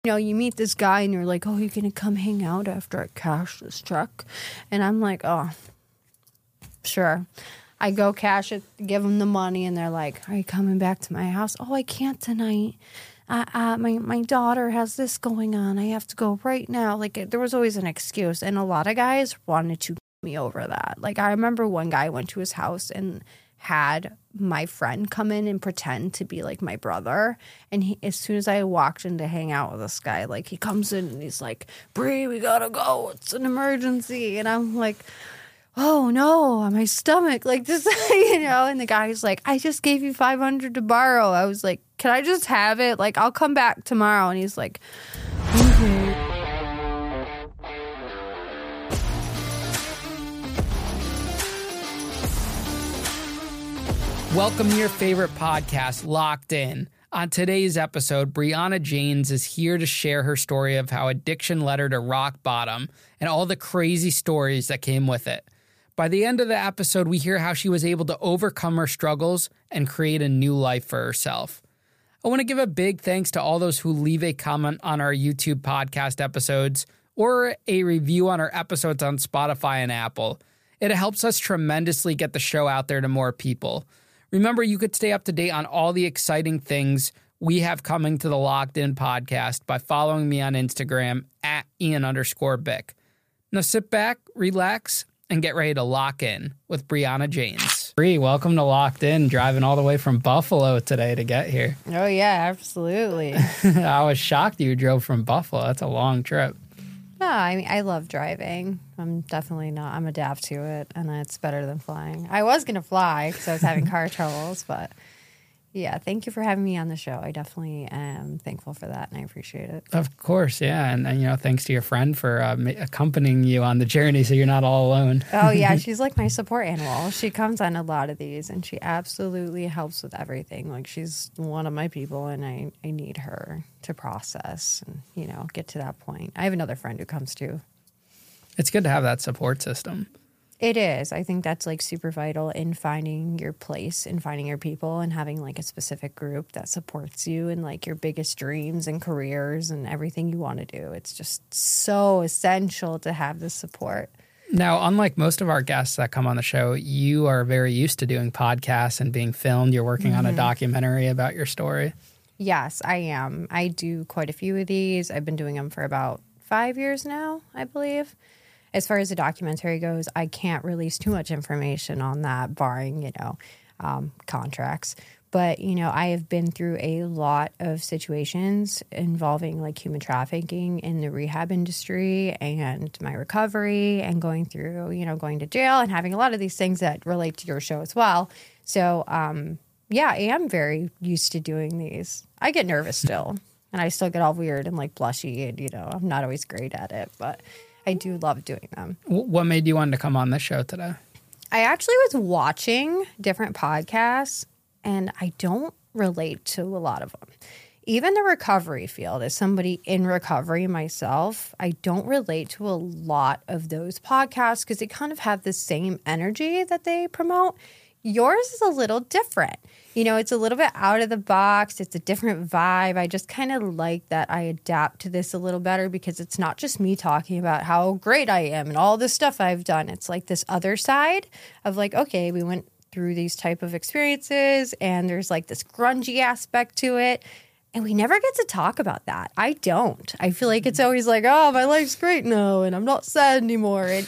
You meet this guy and you're like, oh, you're going to come hang out after I cash this check? And I'm like, oh, sure. I go cash it, give them the money, and they're like, are you coming back to my house? Oh, I can't tonight. My daughter has this going on. I have to go right now. Like, there was always an excuse. And a lot of guys wanted to me over that. Like, I remember one guy went to his house and had my friend come in and pretend to be like my brother. And as soon as I walked in to hang out with this guy, like, he comes in and he's like, Bree, we gotta go. It's an emergency. And I'm like, oh no, my stomach, like this, and the guy's like, I just gave you $500 to borrow. I was like, can I just have it? Like, I'll come back tomorrow. And he's like, okay. Welcome to your favorite podcast, Locked In. On today's episode, Brianna Janes is here to share her story of how addiction led her to rock bottom and all the crazy stories that came with it. By the end of the episode, we hear how she was able to overcome her struggles and create a new life for herself. I want to give a big thanks to all those who leave a comment on our YouTube podcast episodes or a review on our episodes on Spotify and Apple. It helps us tremendously get the show out there to more people. Remember, you could stay up to date on all the exciting things we have coming to the Locked In podcast by following me on Instagram at Ian_Bick. Now sit back, relax, and get ready to lock in with Brianna Janes. Bree, welcome to Locked In, driving all the way from Buffalo today to get here. Oh, yeah, absolutely. I was shocked you drove from Buffalo. That's a long trip. No, I mean, I love driving. I'm adapt to it, and it's better than flying. I was going to fly because I was having car troubles, but yeah, thank you for having me on the show. I definitely am thankful for that, and I appreciate it. Of course, yeah, and thanks to your friend for accompanying you on the journey so you're not all alone. Oh, yeah, she's like my support animal. She comes on a lot of these, and she absolutely helps with everything. Like, she's one of my people, and I need her to process and, get to that point. I have another friend who comes too. It's good to have that support system. It is. I think that's like super vital in finding your place and finding your people and having like a specific group that supports you in like your biggest dreams and careers and everything you want to do. It's just so essential to have this support. Now, unlike most of our guests that come on the show, you are very used to doing podcasts and being filmed. You're working on a documentary about your story. Yes, I am. I do quite a few of these. I've been doing them for about 5 years now, I believe. As far as the documentary goes, I can't release too much information on that, barring, contracts. But, I have been through a lot of situations involving like human trafficking in the rehab industry and my recovery and going through, going to jail and having a lot of these things that relate to your show as well. So, yeah, I am very used to doing these. I get nervous still, and I still get all weird and like blushy and, I'm not always great at it, but I do love doing them. What made you want to come on this show today? I actually was watching different podcasts, and I don't relate to a lot of them. Even the recovery field, as somebody in recovery myself, I don't relate to a lot of those podcasts because they kind of have the same energy that they promote. Yours is a little different. It's a little bit out of the box. It's a different vibe. I just kind of like that I adapt to this a little better because it's not just me talking about how great I am and all the stuff I've done. It's like this other side of like, okay, we went through these type of experiences and there's like this grungy aspect to it. And we never get to talk about that. I don't. I feel like it's always like, oh, my life's great now and I'm not sad anymore. And,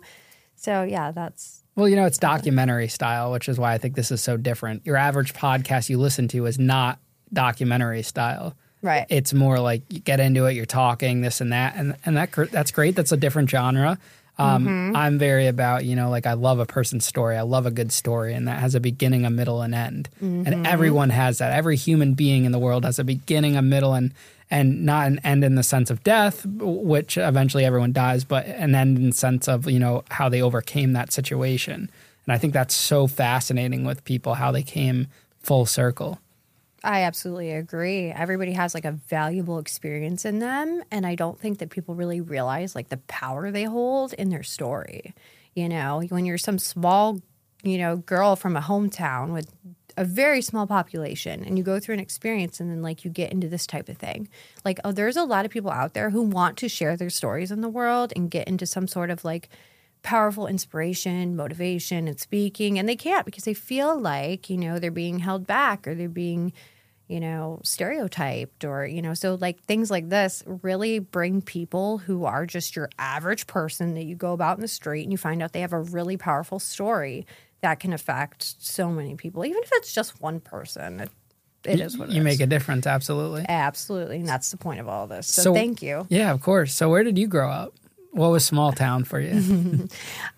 So, yeah, that's... Well, it's documentary style, which is why I think this is so different. Your average podcast you listen to is not documentary style. Right. It's more like you get into it, you're talking, this and that. And that's great. That's a different genre. I'm very about, I love a person's story. I love a good story. And that has a beginning, a middle, and end. And everyone has that. Every human being in the world has a beginning, a middle, and not an end in the sense of death, which eventually everyone dies, but an end in the sense of, how they overcame that situation. And I think that's so fascinating with people, how they came full circle. I absolutely agree. Everybody has like a valuable experience in them. And I don't think that people really realize like the power they hold in their story. When you're some small, girl from a hometown with a very small population, and you go through an experience, and then like you get into this type of thing. Like, oh, there's a lot of people out there who want to share their stories in the world and get into some sort of like powerful inspiration, motivation, and speaking, and they can't because they feel like, you know, they're being held back or they're being, you know, stereotyped or, you know, so like things like this really bring people who are just your average person that you go about in the street and you find out they have a really powerful story that can affect so many people. Even if it's just one person, it is what it is. You make a difference, absolutely. Absolutely, and that's the point of all this. So thank you. Yeah, of course. So where did you grow up? What was small town for you?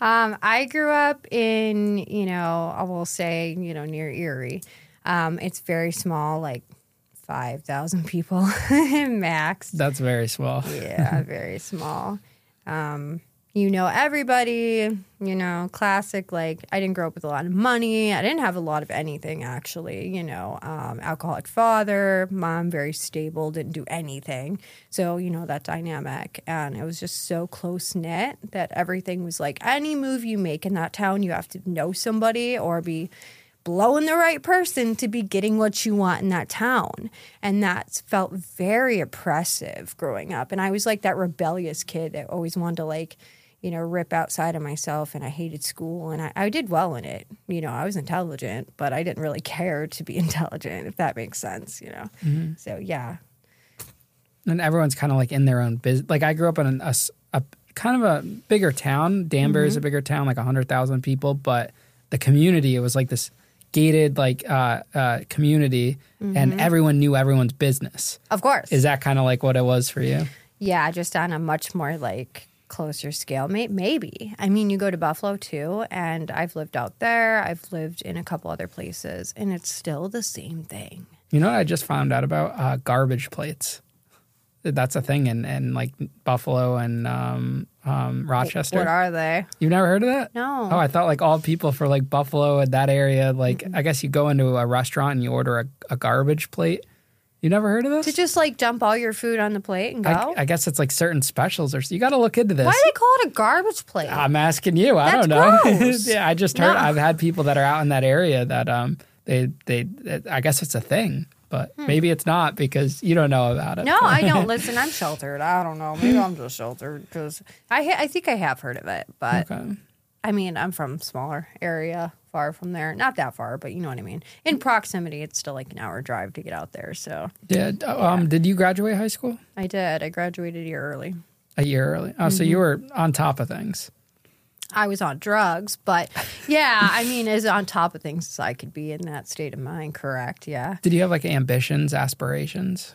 I grew up in, you know, I will say, you know, near Erie. It's very small, like 5,000 people max. That's very small. Yeah, very small. You know, everybody, you know, classic, like I didn't grow up with a lot of money. I didn't have a lot of anything, actually, you know, alcoholic father, mom, very stable, didn't do anything. So, you know, that dynamic. And it was just so close knit that everything was like any move you make in that town, you have to know somebody or be blowing the right person to be getting what you want in that town. And that felt very oppressive growing up. And I was like that rebellious kid that always wanted to like, you know, rip outside of myself, and I hated school, and I did well in it. You know, I was intelligent, but I didn't really care to be intelligent, if that makes sense, you know. Mm-hmm. So, yeah. And everyone's kind of like in their own business. Like I grew up in a kind of a bigger town. Danbury is a bigger town, like 100,000 people, but the community, it was like this gated like community, and everyone knew everyone's business. Of course. Is that kind of like what it was for you? Yeah, just on a much more like closer scale. Maybe. I mean, you go to Buffalo too, and I've lived out there. I've lived in a couple other places, and it's still the same thing. You know what I just found out about? Garbage plates. That's a thing in like Buffalo and Rochester. What are they? You've never heard of that? No. Oh, I thought like all people for like Buffalo and that area, like I guess you go into a restaurant and you order a garbage plate. You never heard of this? To just like dump all your food on the plate and go? I guess it's like certain specials or you got to look into this. Why do they call it a garbage plate? I'm asking you. I don't know. Yeah, I just heard. No. I've had people that are out in that area that they I guess it's a thing. But maybe it's not because you don't know about it. No, I don't. Listen, I'm sheltered. I don't know. Maybe I'm just sheltered because I think I have heard of it. But, okay. I mean, I'm from a smaller area, far from there. Not that far, but you know what I mean. In proximity, it's still like an hour drive to get out there. So yeah. Did you graduate high school? I did. I graduated a year early. A year early. Oh, so you were on top of things. I was on drugs, but yeah, I mean, as on top of things as I could be in that state of mind, correct, yeah. Did you have, like, ambitions, aspirations?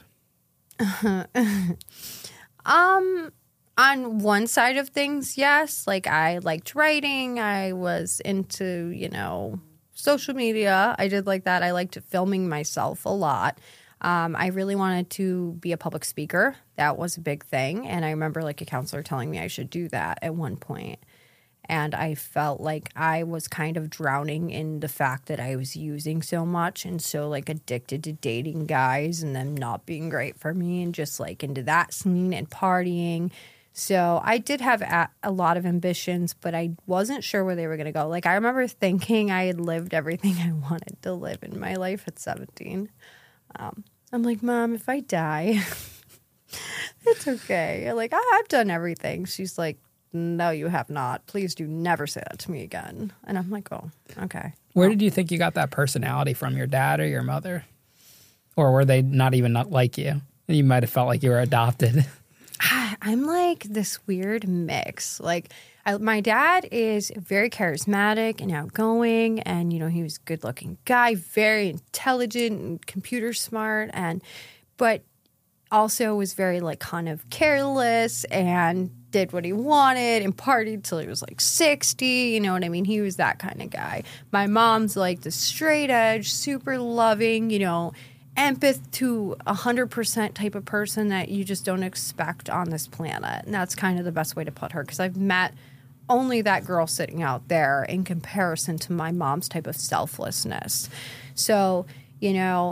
On one side of things, yes. Like, I liked writing. I was into, you know, social media. I did like that. I liked filming myself a lot. I really wanted to be a public speaker. That was a big thing, and I remember, like, a counselor telling me I should do that at one point. And I felt like I was kind of drowning in the fact that I was using so much and so, like, addicted to dating guys and them not being great for me and just, like, into that scene and partying. So I did have a lot of ambitions, but I wasn't sure where they were going to go. Like, I remember thinking I had lived everything I wanted to live in my life at 17. I'm like, Mom, if I die, it's okay. Like, I've done everything. She's like, no, you have not. Please do never say that to me again. And I'm like, oh, okay. Where did you think you got that personality from, your dad or your mother? Or were they not even like you? You might have felt like you were adopted. I'm like this weird mix. Like, my dad is very charismatic and outgoing, and, you know, he was a good-looking guy, very intelligent and computer smart, but also was very, like, kind of careless and did what he wanted and partied till he was like 60. You know what I mean? He was that kind of guy. My mom's like the straight edge, super loving, you know, empath to 100% type of person that you just don't expect on this planet. And that's kind of the best way to put her, because I've met only that girl sitting out there in comparison to my mom's type of selflessness. So, you know,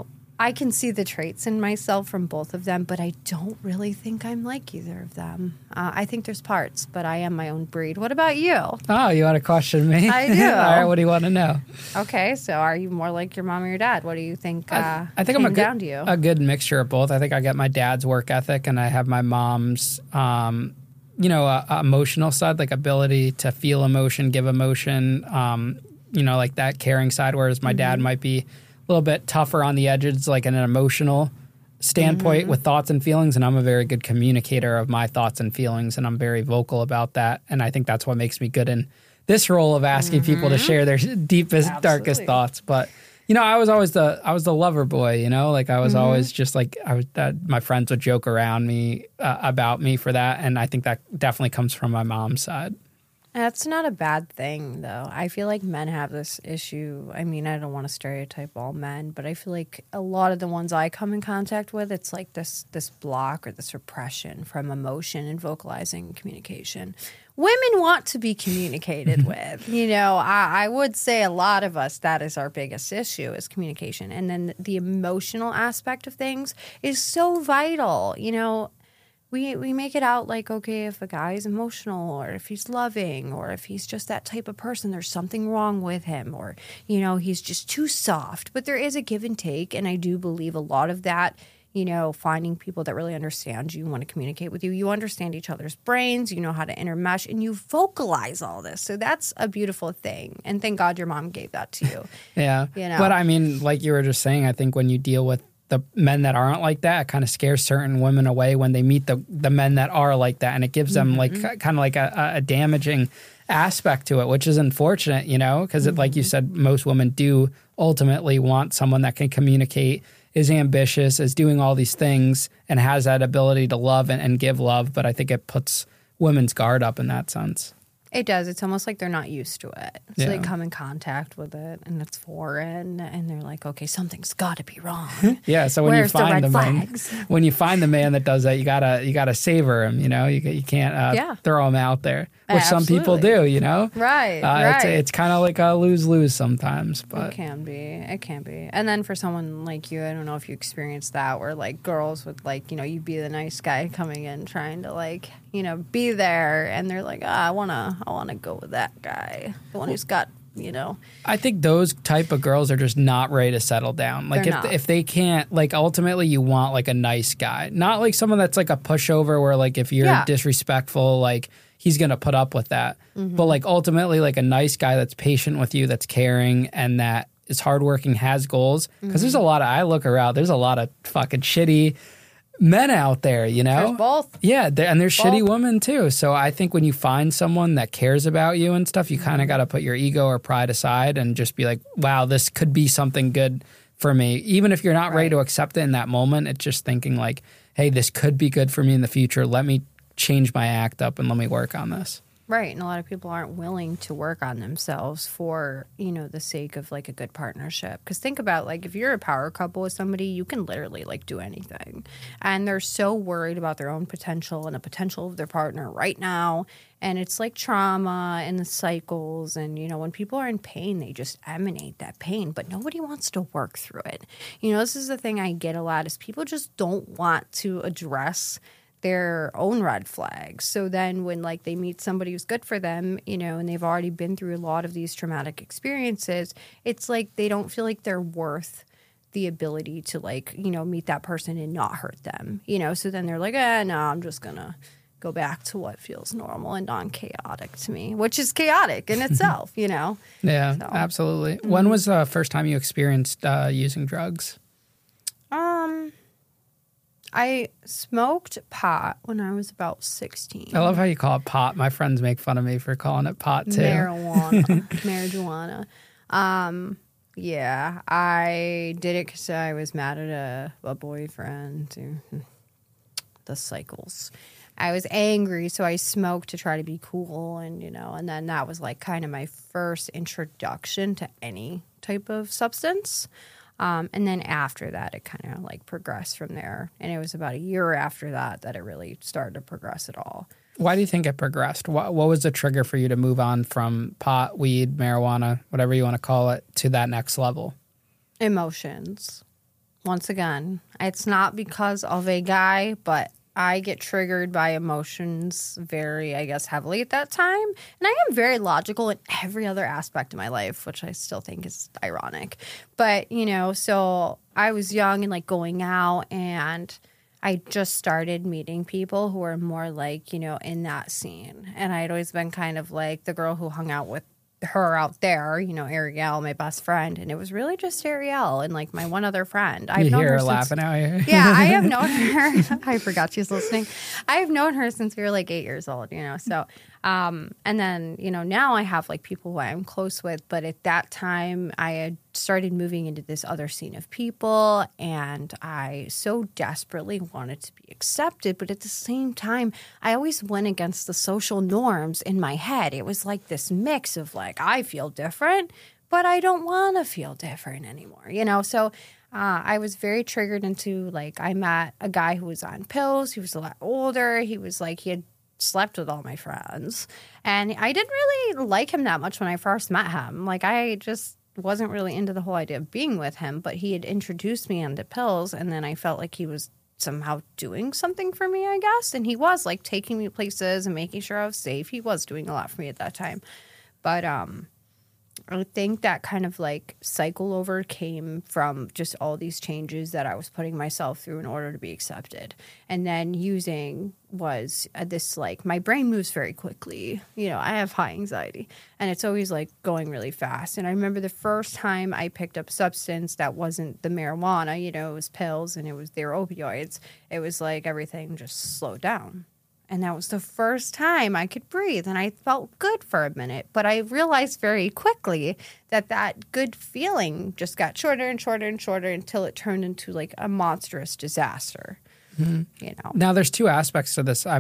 I can see the traits in myself from both of them, but I don't really think I'm like either of them. I think there's parts, but I am my own breed. What about you? Oh, you want to question me? I do. All right, what do you want to know? Okay, so are you more like your mom or your dad? What do you think? I think I'm down to you? a good mixture of both. I think I get my dad's work ethic, and I have my mom's, emotional side, like ability to feel emotion, give emotion, like that caring side. Whereas my dad might be a little bit tougher on the edges, like in an emotional standpoint with thoughts and feelings. And I'm a very good communicator of my thoughts and feelings, and I'm very vocal about that. And I think that's what makes me good in this role of asking people to share their deepest, darkest thoughts. But I was always the lover boy. Like I was always just like my friends would joke around me about me for that, and I think that definitely comes from my mom's side. That's not a bad thing, though. I feel like men have this issue. I mean, I don't want to stereotype all men, but I feel like a lot of the ones I come in contact with, it's like this block or this repression from emotion and vocalizing communication. Women want to be communicated with. I would say a lot of us, that is our biggest issue, is communication. And then the emotional aspect of things is so vital. We make it out like, okay, if a guy is emotional or if he's loving or if he's just that type of person, there's something wrong with him, or, he's just too soft. But there is a give and take, and I do believe a lot of that, finding people that really understand you, want to communicate with you. You understand each other's brains, you know how to intermesh, and you vocalize all this. So that's a beautiful thing. And thank God your mom gave that to you. Yeah. But I mean, like you were just saying, I think when you deal with the men that aren't like that, it kind of scares certain women away when they meet the men that are like that. And it gives them like kind of like a damaging aspect to it, which is unfortunate, because like you said, most women do ultimately want someone that can communicate, is ambitious, is doing all these things, and has that ability to love and give love. But I think it puts women's guard up in that sense. It does. It's almost like they're not used to it. So they come in contact with it, and it's foreign, and they're like, okay, something's got to be wrong. Yeah. So when you find when you find the man that does that, you gotta savor him. You can't throw him out there, which some people do. Right. It's kind of like a lose-lose sometimes. But it can be. And then for someone like you, I don't know if you experienced that, where like girls would like, you'd be the nice guy coming in trying to like, be there, and they're like, I wanna go with that guy, the one who's got, I think those type of girls are just not ready to settle down. Like if they can't, like ultimately you want like a nice guy, not like someone that's like a pushover where like if you're disrespectful, like he's gonna put up with that. But like ultimately like a nice guy that's patient with you, that's caring, and that is hardworking, has goals. Because there's I look around, there's a lot of fucking shitty men out there, There's both. Yeah, and there's shitty women too. So I think when you find someone that cares about you and stuff, you kind of got to put your ego or pride aside and just be like, wow, this could be something good for me. Even if you're not ready to accept it in that moment, it's just thinking like, hey, this could be good for me in the future. Let me change my act up and let me work on this. Right. And a lot of people aren't willing to work on themselves for, the sake of like a good partnership. Because think about like if you're a power couple with somebody, you can literally like do anything. And they're so worried about their own potential and the potential of their partner right now. And it's like trauma and the cycles. And, when people are in pain, they just emanate that pain. But nobody wants to work through it. This is the thing I get a lot is people just don't want to address their own red flags. So then when like they meet somebody who's good for them, and they've already been through a lot of these traumatic experiences, it's like they don't feel like they're worth the ability to like, meet that person and not hurt them, So then they're like, no, I'm just going to go back to what feels normal and non-chaotic to me, which is chaotic in itself, Yeah, so. Absolutely. When was the first time you experienced using drugs? I smoked pot when I was about 16. I love how you call it pot. My friends make fun of me for calling it pot, too. Marijuana. Yeah, I did it because I was mad at a boyfriend. The cycles. I was angry, so I smoked to try to be cool, and then that was like kind of my first introduction to any type of substance. And then after that, it kind of like progressed from there. And it was about a year after that it really started to progress at all. Why do you think it progressed? What was the trigger for you to move on from pot, weed, marijuana, whatever you want to call it, to that next level? Emotions. once again, it's not because of a guy, but I get triggered by emotions very, I guess, heavily at that time. And I am very logical in every other aspect of my life, which I still think is ironic. But, so I was young and like going out, and I just started meeting people who were more like, in that scene. And I'd always been kind of like the girl who hung out with her out there, Ariel, my best friend, and it was really just Ariel and like my one other friend. I've known her laughing out here. Yeah, I have known her. I forgot she's listening. I've known her since we were like 8 years old, So, and then now I have like people who I'm close with, but at that time I had started moving into this other scene of people, and I so desperately wanted to be accepted, but at the same time I always went against the social norms in my head. It was like this mix of like, I feel different, but I don't want to feel different anymore, So I was very triggered into like, I met a guy who was on pills. He was a lot older. He was like, he had slept with all my friends, and I didn't really like him that much when I first met him. Like, I just wasn't really into the whole idea of being with him, but he had introduced me onto pills, and then I felt like he was somehow doing something for me, I guess. And he was like taking me places and making sure I was safe. He was doing a lot for me at that time. But I think that kind of like cycle over came from just all these changes that I was putting myself through in order to be accepted. And then using was this like, my brain moves very quickly. I have high anxiety, and it's always like going really fast. And I remember the first time I picked up substance that wasn't the marijuana, it was pills, and they were opioids. It was like everything just slowed down. And that was the first time I could breathe, and I felt good for a minute. But I realized very quickly that good feeling just got shorter and shorter and shorter until it turned into like a monstrous disaster. Mm-hmm. Now, there's two aspects to this. I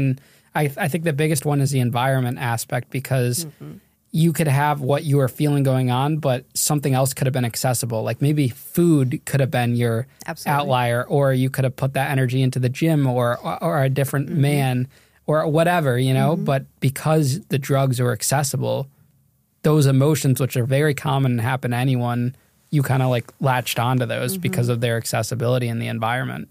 think the biggest one is the environment aspect, because you could have what you are feeling going on, but something else could have been accessible. Like maybe food could have been your outlier, or you could have put that energy into the gym or a different man or whatever, But because the drugs were accessible, those emotions, which are very common and happen to anyone, you kind of like latched onto those because of their accessibility in the environment.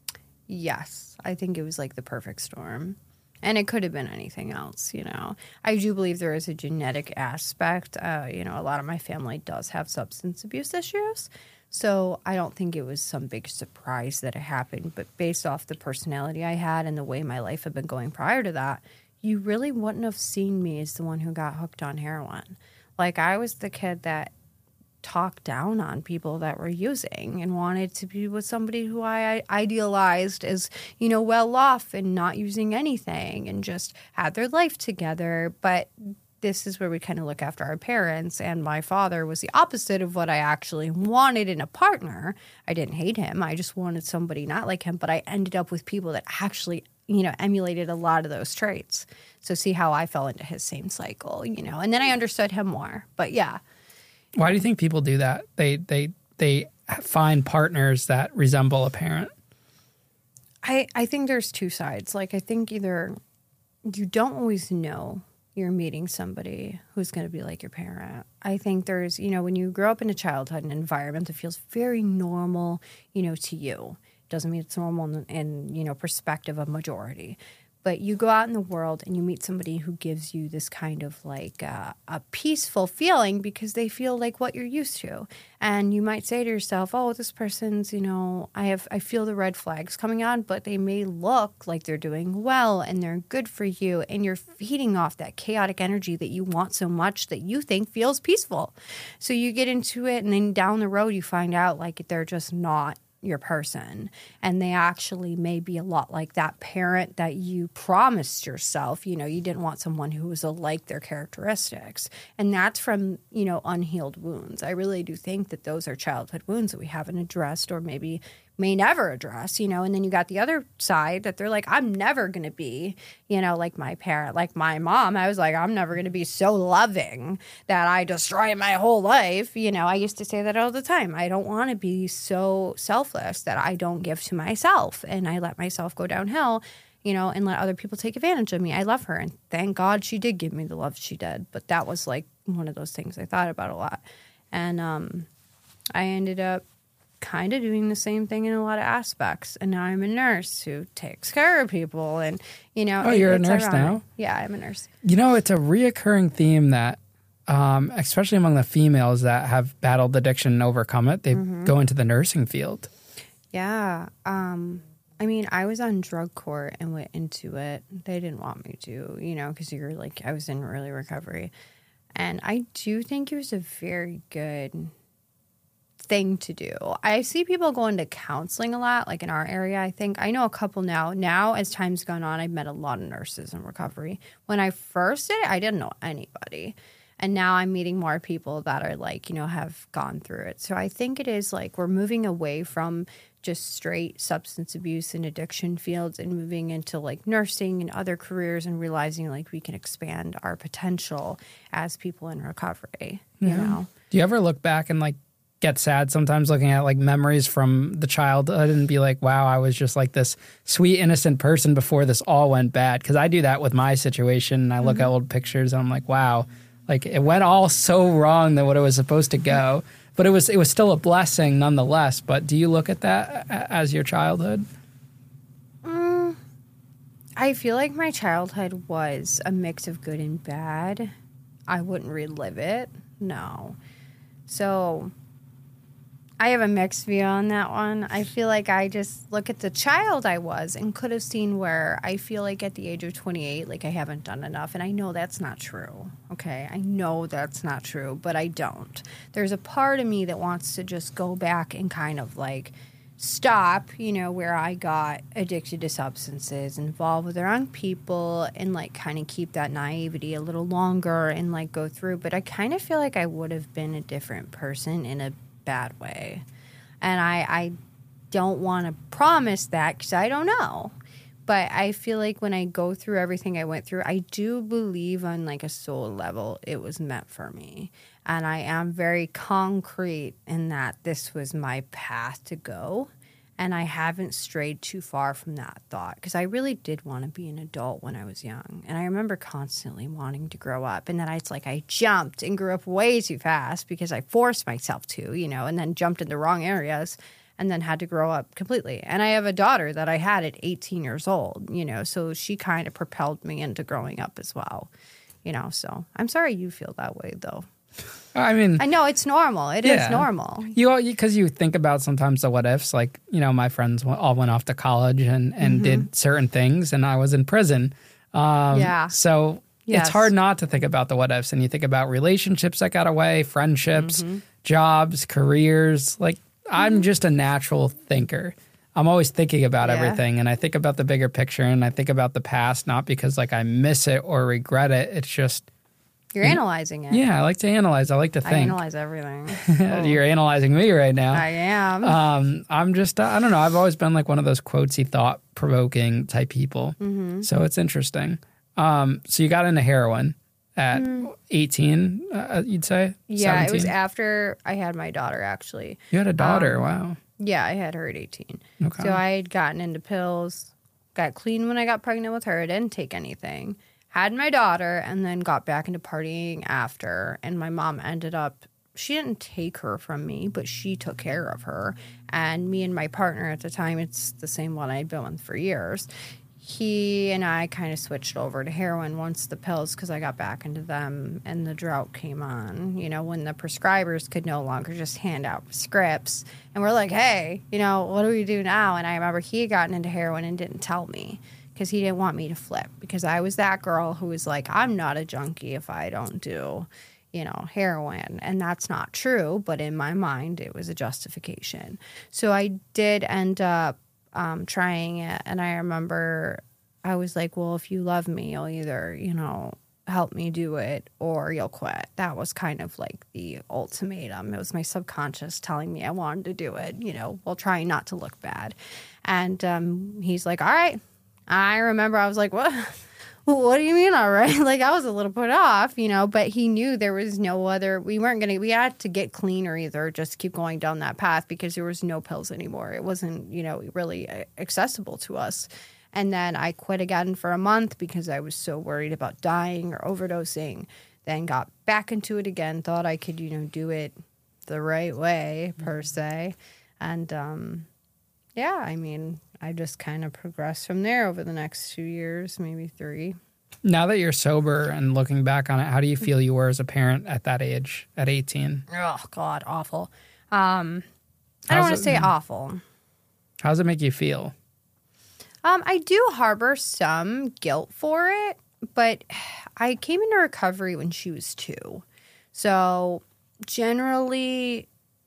Yes, I think it was like the perfect storm. And it could have been anything else, I do believe there is a genetic aspect. A lot of my family does have substance abuse issues. So I don't think it was some big surprise that it happened. But based off the personality I had and the way my life had been going prior to that, you really wouldn't have seen me as the one who got hooked on heroin. Like, I was the kid that talked down on people that were using and wanted to be with somebody who I idealized as, well off and not using anything and just had their life together. But this is where we kind of look after our parents. And my father was the opposite of what I actually wanted in a partner. I didn't hate him. I just wanted somebody not like him. But I ended up with people that actually, emulated a lot of those traits. So see how I fell into his same cycle, and then I understood him more. But yeah. Why do you think people do that? They find partners that resemble a parent. I think there's two sides. Like, I think either you don't always know you're meeting somebody who's going to be like your parent. I think there's, when you grow up in a childhood and environment that feels very normal, to you. It doesn't mean it's normal in perspective of majority. But you go out in the world and you meet somebody who gives you this kind of like a peaceful feeling because they feel like what you're used to. And you might say to yourself, oh, this person's, I feel the red flags coming on, but they may look like they're doing well and they're good for you. And you're feeding off that chaotic energy that you want so much that you think feels peaceful. So you get into it, and then down the road you find out like they're just not your person, and they actually may be a lot like that parent that you promised yourself. You didn't want someone who was like their characteristics, and that's from unhealed wounds. I really do think that those are childhood wounds that we haven't addressed, or maybe may never address, and then you got the other side that they're like, I'm never going to be, like my parent, like my mom. I was like, I'm never going to be so loving that I destroy my whole life. I used to say that all the time. I don't want to be so selfless that I don't give to myself and I let myself go downhill, and let other people take advantage of me. I love her, and thank God she did give me the love she did. But that was like one of those things I thought about a lot. And I ended up kind of doing the same thing in a lot of aspects. And now I'm a nurse who takes care of people. And, you know. Oh, you're a nurse now? Yeah, I'm a nurse. You know, it's a reoccurring theme that, especially among the females that have battled addiction and overcome it, they go into the nursing field. Yeah. I mean, I was on drug court and went into it. They didn't want me to, you know, because you're like, I was in early recovery. And I do think it was a very good thing to do. I see people go into counseling a lot, like in our area, I think. I know a couple now. Now, as time's gone on, I've met a lot of nurses in recovery. When I first did it, I didn't know anybody. And now I'm meeting more people that are like, you know, have gone through it. So I think it is like we're moving away from just straight substance abuse and addiction fields and moving into like nursing and other careers and realizing like we can expand our potential as people in recovery, you know? Do you ever look back and like get sad sometimes looking at like memories from the childhood and be like, wow, I was just like this sweet, innocent person before this all went bad? Because I do that with my situation and I look at old pictures and I'm like, wow, like it went all so wrong than what it was supposed to go. But it was still a blessing nonetheless. But do you look at that as your childhood? I feel like my childhood was a mix of good and bad. I wouldn't relive it. No. So I have a mixed view on that one. I feel like I just look at the child I was and could have seen where I feel like at the age of 28, like I haven't done enough. And I know that's not true. Okay. I know that's not true, but I don't. There's a part of me that wants to just go back and kind of like stop, you know, where I got addicted to substances, involved with the wrong people, and like kind of keep that naivety a little longer and like go through. But I kind of feel like I would have been a different person in a bad way. And I don't want to promise that because I don't know. But I feel like when I go through everything I went through, I do believe on like a soul level it was meant for me. And I am very concrete in that this was my path to go. And I haven't strayed too far from that thought because I really did want to be an adult when I was young. And I remember constantly wanting to grow up. And then it's like I jumped and grew up way too fast because I forced myself to, you know, and then jumped in the wrong areas and then had to grow up completely. And I have a daughter that I had at 18 years old, you know, so she kind of propelled me into growing up as well, you know. So I'm sorry you feel that way, though. I mean, I know it's normal. It is normal. Because you think about sometimes the what ifs, like, you know, my friends all went off to college and did certain things, and I was in prison. So it's hard not to think about the what ifs, and you think about relationships that got away, friendships, jobs, careers. Like, I'm just a natural thinker. I'm always thinking about everything, and I think about the bigger picture, and I think about the past, not because like I miss it or regret it. It's just you're analyzing it. Yeah, I like to analyze. I like to think. I analyze everything. You're analyzing me right now. I am. I'm just, I don't know. I've always been like one of those quotesy, thought-provoking type people. So it's interesting. So you got into heroin at 18, you'd say? Yeah, 17? it was after I had my daughter, actually. You had a daughter, wow. Yeah, I had her at 18. Okay. So I had gotten into pills, got clean when I got pregnant with her. I didn't take anything. Had my daughter, and then got back into partying after. And my mom ended up, she didn't take her from me, but she took care of her. And me and my partner at the time, it's the same one I'd been with for years, he and I kind of switched over to heroin once the pills, because I got back into them and the drought came on, you know, when the prescribers could no longer just hand out scripts. And we're like, hey, you know, what do we do now? And I remember he had gotten into heroin and didn't tell me, because he didn't want me to flip, because I was that girl who was like, I'm not a junkie if I don't do, you know, heroin. And that's not true, but in my mind, it was a justification. So I did end up trying it. And I remember I was like, well, if you love me, you'll either, you know, help me do it or you'll quit. That was kind of like the ultimatum. It was my subconscious telling me I wanted to do it, you know, while trying not to look bad. And he's like, all right. I remember I was like, what? What do you mean, all right? Like, I was a little put off, you know, but he knew there was no other, we had to get clean or either just keep going down that path, because there was no pills anymore. It wasn't, you know, really accessible to us. And then I quit again for a month because I was so worried about dying or overdosing. Then got back into it again, thought I could, you know, do it the right way, per se. And yeah, I mean, I just kind of progressed from there over the next 2 years, maybe 3. Now that you're sober and looking back on it, how do you feel you were as a parent at that age, at 18? Oh, God, awful. I don't want to say awful. How does it make you feel? I do harbor some guilt for it, but I came into recovery when she was 2. So generally,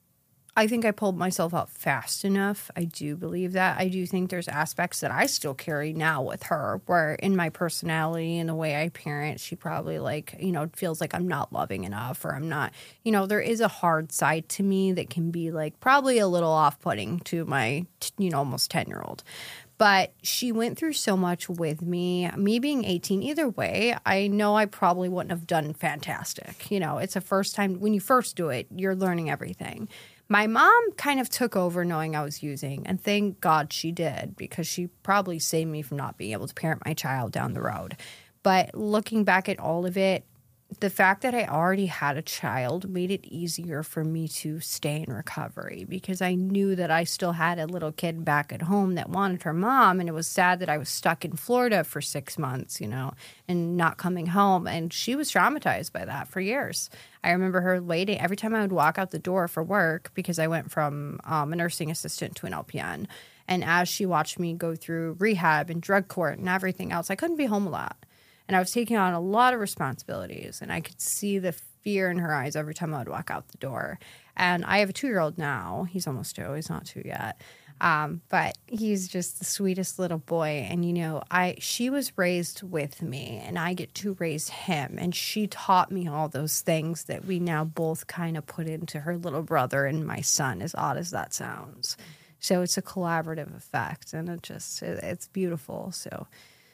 I think I pulled myself out fast enough. I do believe that. I do think there's aspects that I still carry now with her, where in my personality and the way I parent, she probably feels like I'm not loving enough, or I'm not, there is a hard side to me that can be probably a little off-putting to my, almost 10-year-old. But she went through so much with me. Me being 18, either way, I know I probably wouldn't have done fantastic. It's a first time. When you first do it, you're learning everything. My mom kind of took over knowing I was using, and thank God she did, because she probably saved me from not being able to parent my child down the road. But looking back at all of it, the fact that I already had a child made it easier for me to stay in recovery, because I knew that I still had a little kid back at home that wanted her mom. And it was sad that I was stuck in Florida for 6 months, and not coming home. And she was traumatized by that for years. I remember her waiting every time I would walk out the door for work, because I went from a nursing assistant to an LPN. And as she watched me go through rehab and drug court and everything else, I couldn't be home a lot. And I was taking on a lot of responsibilities, and I could see the fear in her eyes every time I would walk out the door. And I have a 2-year-old now. He's almost 2. He's not 2 yet. But he's just the sweetest little boy. And, she was raised with me, and I get to raise him. And she taught me all those things that we now both kind of put into her little brother and my son, as odd as that sounds. So it's a collaborative effect, and it's beautiful. So,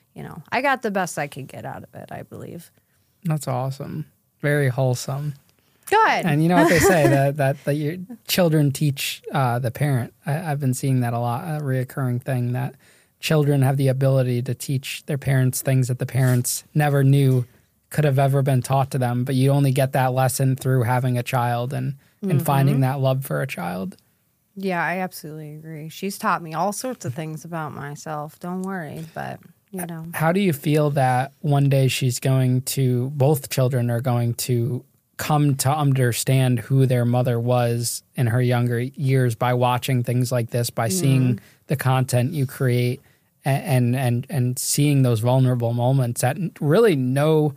I got the best I could get out of it, I believe. That's awesome. Very wholesome. Good. And you know what they say, that your children teach the parent. I've been seeing that a lot, a reoccurring thing, that children have the ability to teach their parents things that the parents never knew could have ever been taught to them. But you only get that lesson through having a child and finding that love for a child. Yeah, I absolutely agree. She's taught me all sorts of things about myself. Don't worry, but... How do you feel that one day both children are going to come to understand who their mother was in her younger years by watching things like this, by seeing the content you create and seeing those vulnerable moments that really no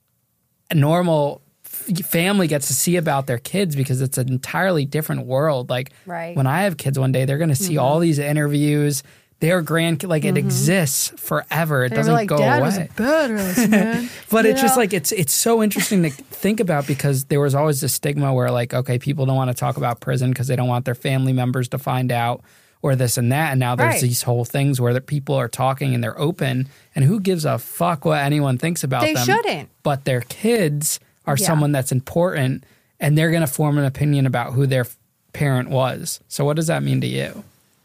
normal family gets to see about their kids, because it's an entirely different world. When I have kids one day, they're going to see all these interviews. Their it exists forever. It doesn't go Dad away. Was a badass, man. But it's just it's so interesting to think about, because there was always this stigma where people don't want to talk about prison because they don't want their family members to find out, or this and that. And now there's these whole things where the people are talking and they're open, and who gives a fuck what anyone thinks about them? They shouldn't. But their kids are someone that's important, and they're going to form an opinion about who their parent was. So what does that mean to you?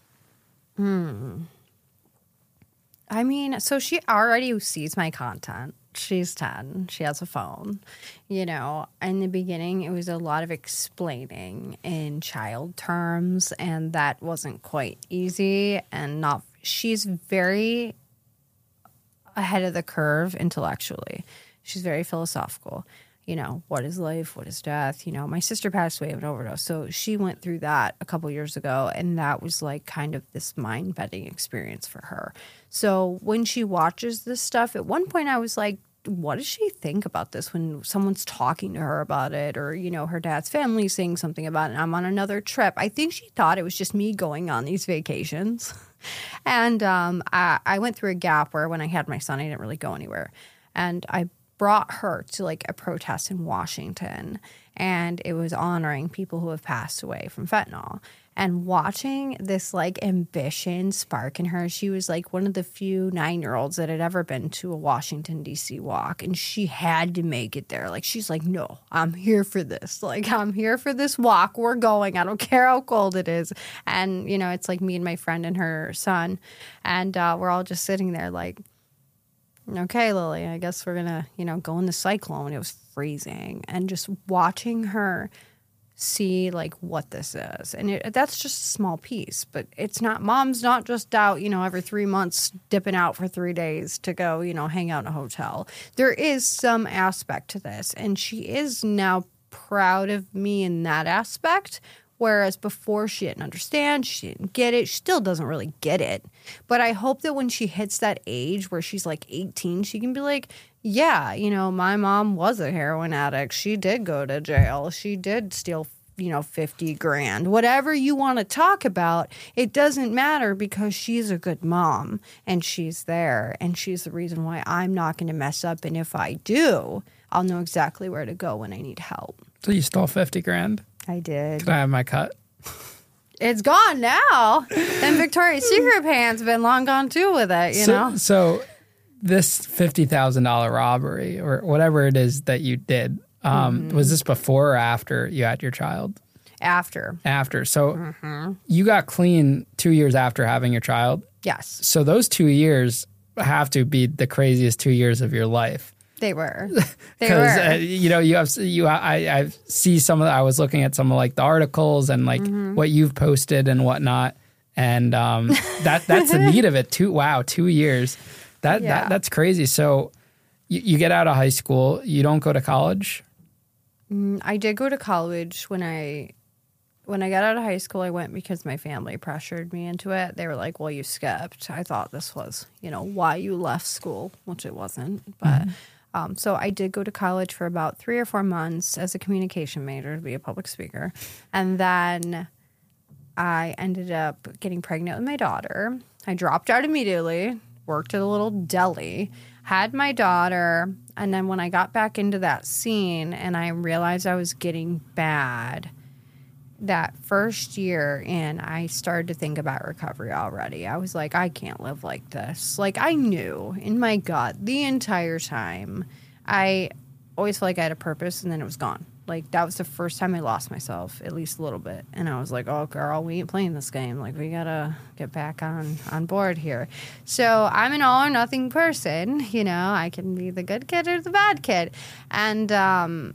I mean, so she already sees my content. She's 10. She has a phone. In the beginning, it was a lot of explaining in child terms, and that wasn't quite easy. And she's very ahead of the curve intellectually. She's very philosophical. What is life? What is death? My sister passed away of an overdose. So she went through that a couple years ago, and that was kind of this mind-bending experience for her. So when she watches this stuff, at one point I was like, what does she think about this when someone's talking to her about it, or, her dad's family saying something about it, and I'm on another trip? I think she thought it was just me going on these vacations. And I went through a gap where when I had my son, I didn't really go anywhere. And I brought her to a protest in Washington, and it was honoring people who have passed away from fentanyl. And watching this ambition spark in her, she was one of the few 9-year-olds that had ever been to a Washington D.C. walk, and she had to make it there. She's no, I'm here for this. I'm here for this walk. We're going. I don't care how cold it is. And it's me and my friend and her son, and we're all just sitting there okay, Lily, I guess we're going to, go in the cyclone. It was freezing. And just watching her see like what this is. And that's just a small piece, but it's not, mom's not just out, every 3 months dipping out for 3 days to go, hang out in a hotel. There is some aspect to this, and she is now proud of me in that aspect. Whereas before she didn't understand, she didn't get it. She still doesn't really get it. But I hope that when she hits that age where she's like 18, she can be like, yeah, my mom was a heroin addict. She did go to jail. She did steal, 50 grand. Whatever you want to talk about, it doesn't matter because she's a good mom and she's there and she's the reason why I'm not going to mess up. And if I do, I'll know exactly where to go when I need help. So you stole 50 grand? I did. Can I have my cut? It's gone now. And Victoria's Secret pants have been long gone too with it, you know? So this $50,000 robbery or whatever it is that you did, was this before or after you had your child? After. After. So you got clean 2 years after having your child? Yes. So those 2 years have to be the craziest 2 years of your life. They were. They Because were. I see some of the, I was looking at some of like the articles and like what you've posted and whatnot, and that's the need of it. 2 years. That's crazy. So you get out of high school, you don't go to college. I did go to college when I got out of high school. I went because my family pressured me into it. They were like, "Well, you skipped." I thought this was, why you left school, which it wasn't, but. So I did go to college for about 3 or 4 months as a communication major to be a public speaker. And then I ended up getting pregnant with my daughter. I dropped out immediately, worked at a little deli, had my daughter. And then when I got back into that scene and I realized I was getting bad, that first year in, I started to think about recovery already. I was like, I can't live like this. Like, I knew in my gut the entire time. I always felt like I had a purpose, and then it was gone. Like, that was the first time I lost myself, at least a little bit. And I was like, oh, girl, we ain't playing this game. Like, we gotta get back on board here. So I'm an all or nothing person. I can be the good kid or the bad kid. And,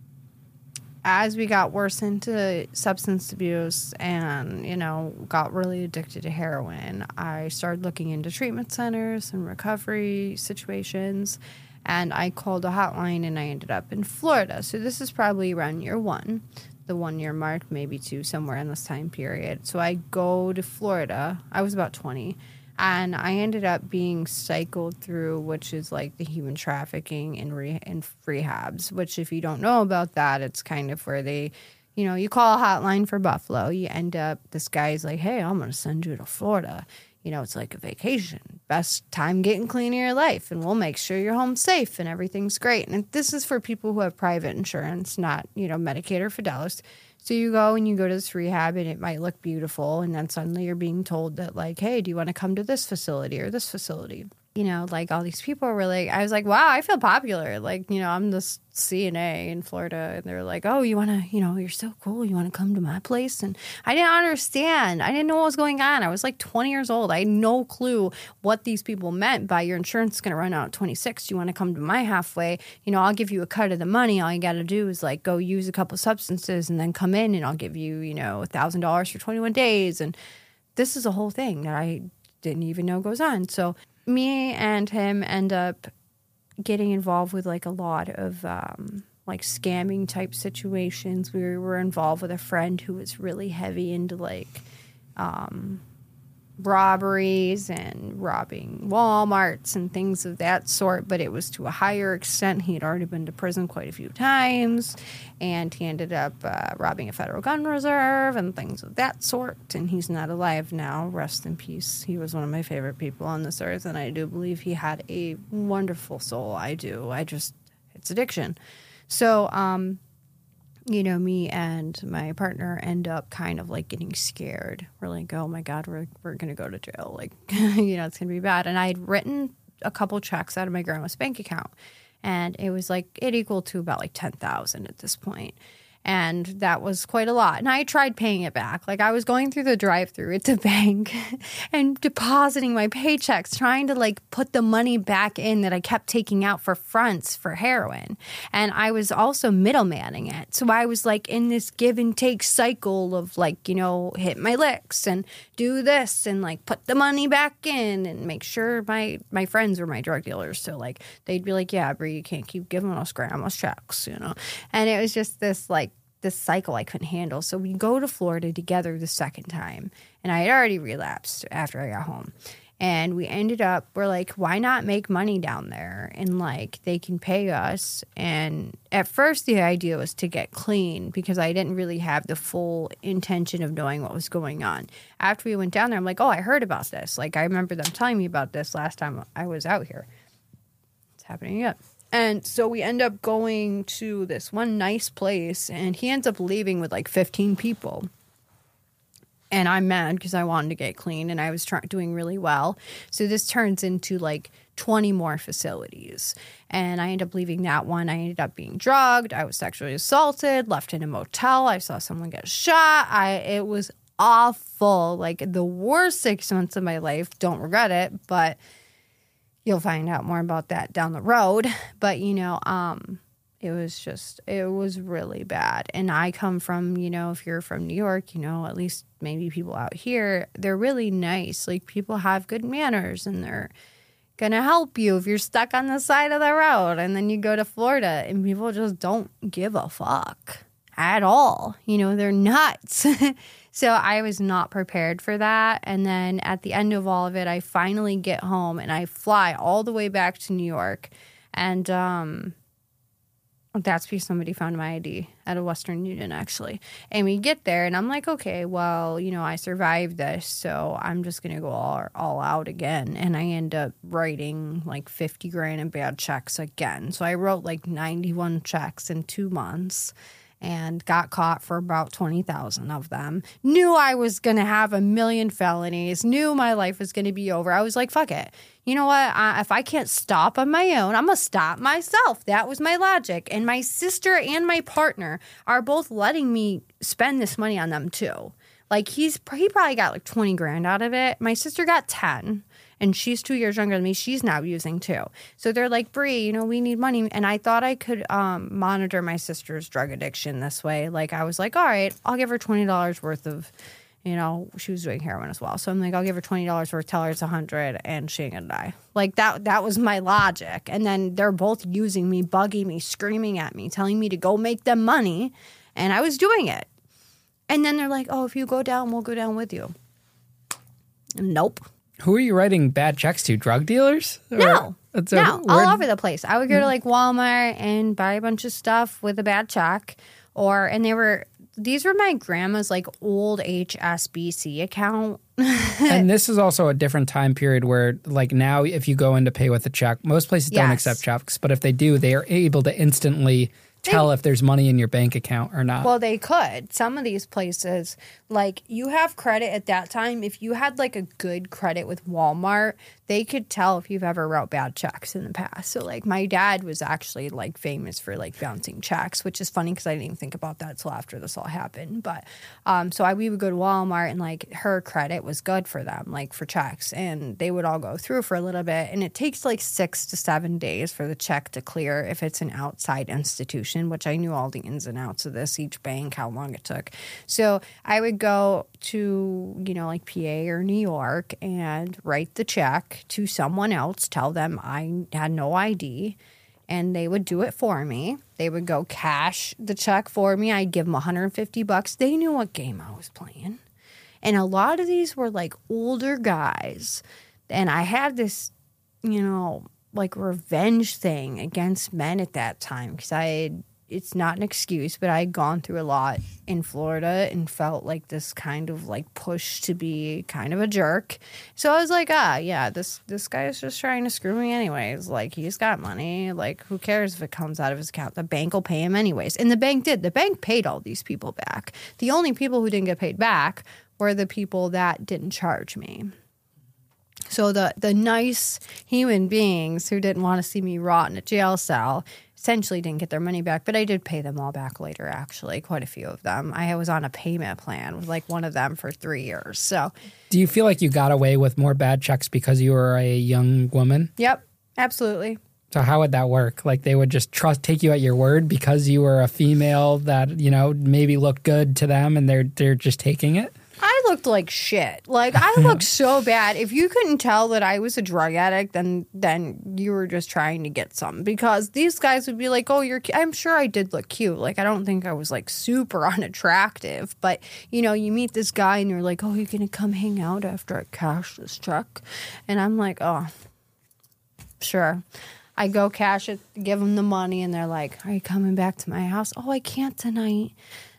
as we got worse into substance abuse and, got really addicted to heroin, I started looking into treatment centers and recovery situations. And I called a hotline and I ended up in Florida. So this is probably around year 1, the 1 year mark, maybe 2, somewhere in this time period. So I go to Florida. I was about 20. And I ended up being cycled through, which is like the human trafficking in rehabs, which if you don't know about that, it's kind of where they, you call a hotline for Buffalo. You end up, this guy's like, hey, I'm going to send you to Florida. It's like a vacation. Best time getting clean of your life. And we'll make sure you're home safe and everything's great. And this is for people who have private insurance, not, Medicaid or Fidelis. So you go and you go to this rehab and it might look beautiful. And then suddenly you're being told that like, hey, do you want to come to this facility or this facility? Like all these people were like, I was like, wow, I feel popular. Like, I'm this CNA in Florida. And they're like, oh, you want to, you're so cool. You want to come to my place? And I didn't understand. I didn't know what was going on. I was like 20 years old. I had no clue what these people meant by your insurance is going to run out at 26. You want to come to my halfway? I'll give you a cut of the money. All you got to do is like go use a couple substances and then come in and I'll give you, $1,000 for 21 days. And this is a whole thing that I didn't even know goes on. So me and him end up getting involved with like a lot of like scamming type situations. We were involved with a friend who was really heavy into like robberies and robbing Walmarts and things of that sort, but it was to a higher extent. He had already been to prison quite a few times, and he ended up robbing a federal gun reserve and things of that sort, and he's not alive now. Rest in peace. He was one of my favorite people on this earth, and I do believe he had a wonderful soul. I do. It's addiction. So, me and my partner end up kind of like getting scared. We're like, oh my God, we're going to go to jail. Like, it's going to be bad. And I had written a couple checks out of my grandma's bank account, and it was like, it equaled to about like $10,000 at this point. And that was quite a lot. And I tried paying it back. Like I was going through the drive-thru at the bank and depositing my paychecks, trying to like put the money back in that I kept taking out for fronts for heroin. And I was also middlemaning it. So I was like in this give and take cycle of like, you know, hit my licks and do this and like put the money back in and make sure my friends were my drug dealers. So like they'd be like, yeah, Brie, you can't keep giving us grandma's checks, you know. And it was just this cycle I couldn't handle. So we go to Florida together the second time. And I had already relapsed after I got home. And we ended up, we're like, why not make money down there? And like, they can pay us. And at first the idea was to get clean because I didn't really have the full intention of knowing what was going on. After we went down there, I'm like, oh, I heard about this. Like, I remember them telling me about this last time I was out here. It's happening again. And so we end up going to this one nice place, and he ends up leaving with like 15 people. And I'm mad because I wanted to get clean, and I was doing really well. So this turns into like 20 more facilities. And I end up leaving that one. I ended up being drugged. I was sexually assaulted, left in a motel. I saw someone get shot. It was awful. Like the worst 6 months of my life. Don't regret it, but you'll find out more about that down the road. But, you know, it was really bad. And I come from, you know, if you're from New York, you know, at least maybe people out here, they're really nice. Like people have good manners and they're going to help you if you're stuck on the side of the road. And then you go to Florida and people just don't give a fuck at all. You know, they're nuts. So I was not prepared for that. And then at the end of all of it, I finally get home and I fly all the way back to New York. And that's because somebody found my ID at a Western Union, actually. And we get there and I'm like, okay, well, you know, I survived this, so I'm just going to go all out again. And I end up writing like 50 grand in bad checks again. So I wrote like 91 checks in 2 months. And got caught for about 20,000 of them. Knew I was going to have a million felonies. Knew my life was going to be over. I was like, fuck it. You know what? If I can't stop on my own, I'm going to stop myself. That was my logic. And my sister and my partner are both letting me spend this money on them too. Like he probably got like 20 grand out of it. My sister got 10. And she's 2 years younger than me. She's now using too. So they're like, Brie, you know, we need money. And I thought I could monitor my sister's drug addiction this way. Like I was like, all right, I'll give her $20 worth of, you know, she was doing heroin as well. So I'm like, I'll give her $20 worth, tell her it's 100 and she ain't gonna die. Like that was my logic. And then they're both using me, bugging me, screaming at me, telling me to go make them money. And I was doing it. And then they're like, oh, if you go down, we'll go down with you. Nope. Who are you writing bad checks to? Drug dealers? No, all over the place. I would go to like Walmart and buy a bunch of stuff with a bad check, these were my grandma's like old HSBC account. And this is also a different time period where like now if you go in to pay with a check, most places don't accept checks, but if they do, they are able to instantly tell if there's money in your bank account or not. Well, they could. Some of these places, like you have credit at that time. If you had like a good credit with Walmart, they could tell if you've ever wrote bad checks in the past. So like my dad was actually like famous for like bouncing checks, which is funny because I didn't even think about that till after this all happened. But we would go to Walmart and like her credit was good for them, like for checks, and they would all go through for a little bit. And it takes like 6 to 7 days for the check to clear if it's an outside institution, which I knew all the ins and outs of this, each bank, how long it took. So I would go to, you know, like PA or New York and write the check to someone else, tell them I had no ID, and they would do it for me. They would go cash the check for me. I'd give them $150. They knew what game I was playing. And a lot of these were like older guys. And I had this, you know, like revenge thing against men at that time because it's not an excuse, but I had gone through a lot in Florida and felt like this kind of like push to be kind of a jerk. So I was like, this guy is just trying to screw me anyways. Like he's got money. Like who cares if it comes out of his account? The bank will pay him anyways. And the bank did. The bank paid all these people back. The only people who didn't get paid back were the people that didn't charge me. So the nice human beings who didn't want to see me rot in a jail cell essentially didn't get their money back, but I did pay them all back later, actually, quite a few of them. I was on a payment plan with like one of them for 3 years. So, Do you feel like you got away with more bad checks because you were a young woman? yep, absolutely. So how would that work? Like they would just take you at your word because you were a female that, you know, maybe looked good to them and they're just taking it? I looked like shit. Like, I looked so bad. If you couldn't tell that I was a drug addict, then you were just trying to get some. Because these guys would be like, oh, I'm sure I did look cute. Like, I don't think I was, like, super unattractive. But, you know, you meet this guy and you're like, oh, you're going to come hang out after I cash this check? And I'm like, oh, sure. I go cash it, give them the money, and they're like, are you coming back to my house? Oh, I can't tonight.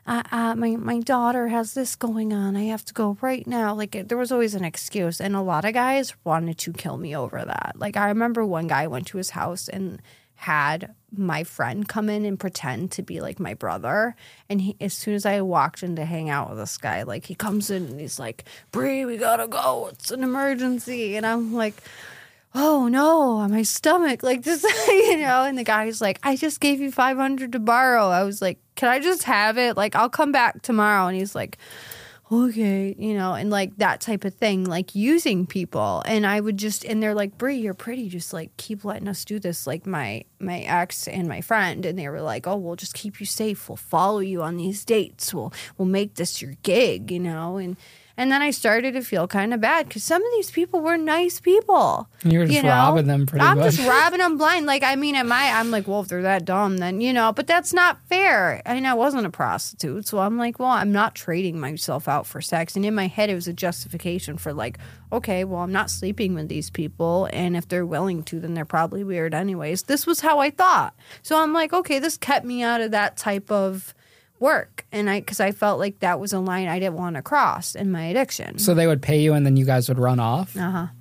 My daughter has this going on. I have to go right now. Like, there was always an excuse. And a lot of guys wanted to kill me over that. Like, I remember one guy went to his house and had my friend come in and pretend to be like my brother. And as soon as I walked in to hang out with this guy, like, he comes in and he's like, Bree, we gotta go. It's an emergency. And I'm like, oh no, my stomach, like this, you know, and the guy's like, I just gave you $500 to borrow. I was like, can I just have it? Like, I'll come back tomorrow. And he's like, okay, you know, and like that type of thing, like using people. And I would just, and they're like, Bree, you're pretty, just like keep letting us do this. Like my ex and my friend, and they were like, oh, we'll just keep you safe. We'll follow you on these dates. We'll make this your gig, you know, and then I started to feel kind of bad because some of these people were nice people. You were just robbing them pretty much. I'm just robbing them blind. Like, I mean, I'm like, well, if they're that dumb, then, you know, but that's not fair. I mean, I wasn't a prostitute. So I'm like, well, I'm not trading myself out for sex. And in my head, it was a justification for like, okay, well, I'm not sleeping with these people. And if they're willing to, then they're probably weird anyways. This was how I thought. So I'm like, okay, this kept me out of that type of work, and because I felt like that was a line I didn't want to cross in my addiction. So they would pay you and then you guys would run off?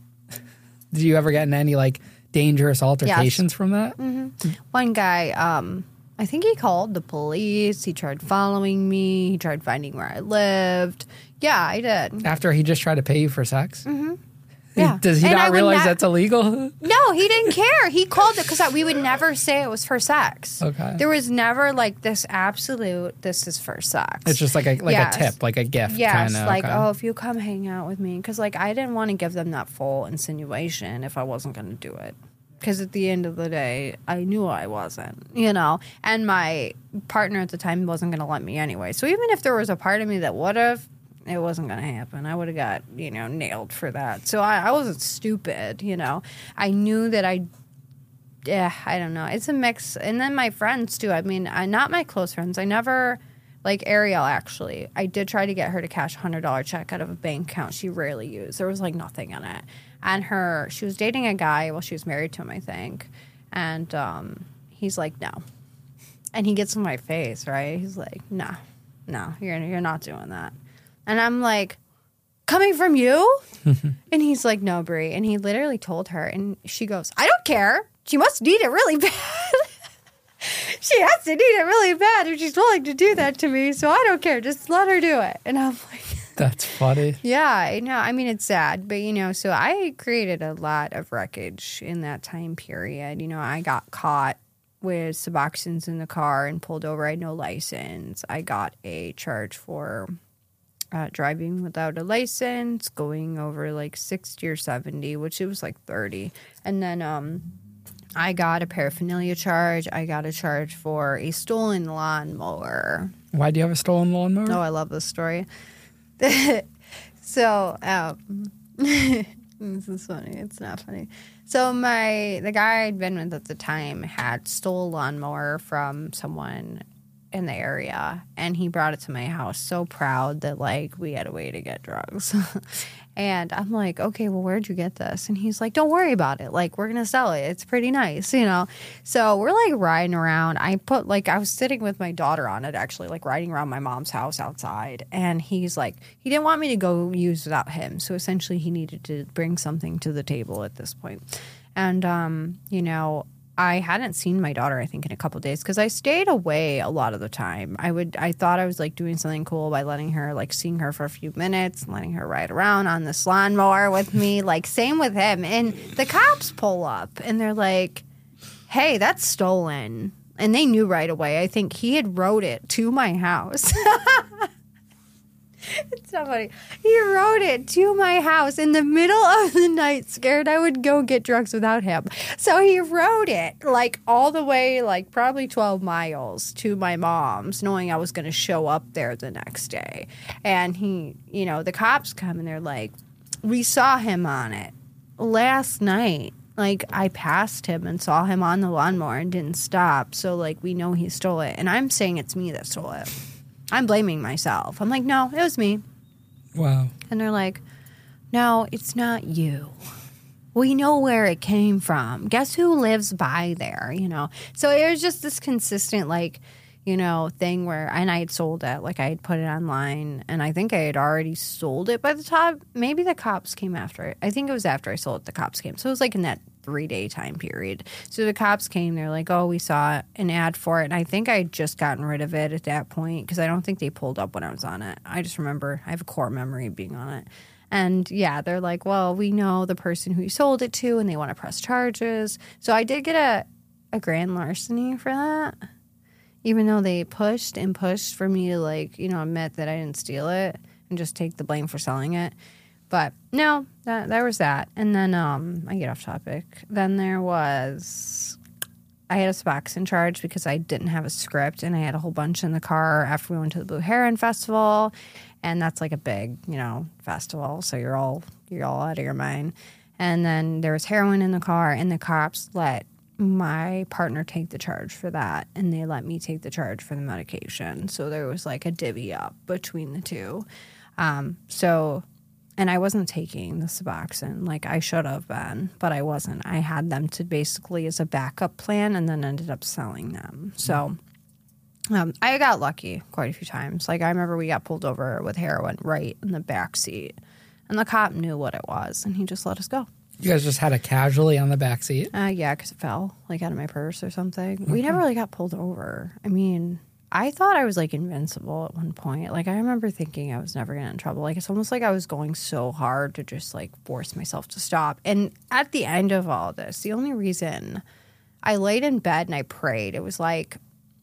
Did you ever get in any like dangerous altercations from that? Mm-hmm. One guy, I think he called the police. He tried following me. He tried finding where I lived. Yeah, I did. After he just tried to pay you for sex? Mm-hmm. Yeah. Does he not realize that's illegal? No, he didn't care. He called it because we would never say it was for sex. Okay. There was never like this absolute, this is for sex. It's just like a tip, like a gift. Yes, kinda. like, okay. oh, if you come hang out with me. Because like I didn't want to give them that full insinuation if I wasn't going to do it. Because at the end of the day, I knew I wasn't, you know. And my partner at the time wasn't going to let me anyway. So even if there was a part of me that would have, it wasn't going to happen. I would have got, you know, nailed for that. So I wasn't stupid, you know. I knew that I don't know. It's a mix. And then my friends, too. I mean, not my close friends. I never, like Ariel, actually. I did try to get her to cash a $100 check out of a bank account she rarely used. There was, like, nothing in it. And she was dating a guy. Well, she was married to him, I think. And he's like, no. And he gets in my face, right? He's like, no, you're not doing that. And I'm like, coming from you? And he's like, no, Bree. And he literally told her. And she goes, I don't care. She must need it really bad. She has to need it really bad if she's willing to do that to me. So I don't care. Just let her do it. And I'm like, that's funny. Yeah, I know. I mean, it's sad. But, you know, so I created a lot of wreckage in that time period. You know, I got caught with Suboxones in the car and pulled over. I had no license. I got a charge for driving without a license, going over like 60 or 70, which it was like 30. And then I got a paraphernalia charge. I got a charge for a stolen lawnmower. Why do you have a stolen lawnmower? Oh, I love this story. So, this is funny. It's not funny. So the guy I'd been with at the time had stole a lawnmower from someone in the area, and he brought it to my house so proud that like we had a way to get drugs. And I'm like, okay, well, where'd you get this? And he's like, don't worry about it. Like, we're going to sell it. It's pretty nice, you know? So we're like riding around. I was sitting with my daughter on it, actually, like riding around my mom's house outside. And he's like, he didn't want me to go use without him. So essentially he needed to bring something to the table at this point. And, you know, I hadn't seen my daughter, I think, in a couple of days because I stayed away a lot of the time. I thought I was like doing something cool by letting her, like seeing her for a few minutes and letting her ride around on this lawnmower with me. Like, same with him. And the cops pull up and they're like, hey, that's stolen. And they knew right away. I think he had wrote it to my house. It's so funny. He wrote it to my house in the middle of the night, scared I would go get drugs without him. So he wrote it like all the way, like probably 12 miles to my mom's, knowing I was going to show up there the next day. And he, you know, the cops come and they're like, we saw him on it last night. Like, I passed him and saw him on the lawnmower and didn't stop. So, like, we know he stole it. And I'm saying it's me that stole it. I'm blaming myself. I'm like, no, it was me. Wow. And they're like, no, it's not you. We know where it came from. Guess who lives by there, you know? So it was just this consistent, like, you know, thing where, and I had sold it. Like, I had put it online, and I think I had already sold it by the time, maybe the cops came after it. I think it was after I sold it, the cops came. So it was like in that 3-day time period. So the cops came, they're like, oh, we saw an ad for it. And I think I had just gotten rid of it at that point because I don't think they pulled up when I was on it. I just remember I have a core memory of being on it. And yeah, they're like, well, we know the person who you sold it to and they want to press charges. So I did get a grand larceny for that, even though they pushed and pushed for me to, like, you know, admit that I didn't steal it and just take the blame for selling it. But no, there was that. And then I get off topic. Then there was, I had a Suboxone charge because I didn't have a script, and I had a whole bunch in the car after we went to the Blue Heron Festival, and that's like a big, you know, festival. So you're all out of your mind. And then there was heroin in the car, and the cops let my partner take the charge for that, and they let me take the charge for the medication. So there was like a divvy up between the two. And I wasn't taking the Suboxone like I should have been, but I wasn't. I had them to basically as a backup plan and then ended up selling them. So I got lucky quite a few times. Like, I remember we got pulled over with heroin right in the back seat, and the cop knew what it was, and he just let us go. You guys just had a casualty on the back seat? Yeah, because it fell like out of my purse or something. We never really got pulled over. I mean, I thought I was like invincible at one point. Like, I remember thinking I was never going to get in trouble. Like, it's almost like I was going so hard to just like force myself to stop. And at the end of all this, the only reason I laid in bed and I prayed, it was like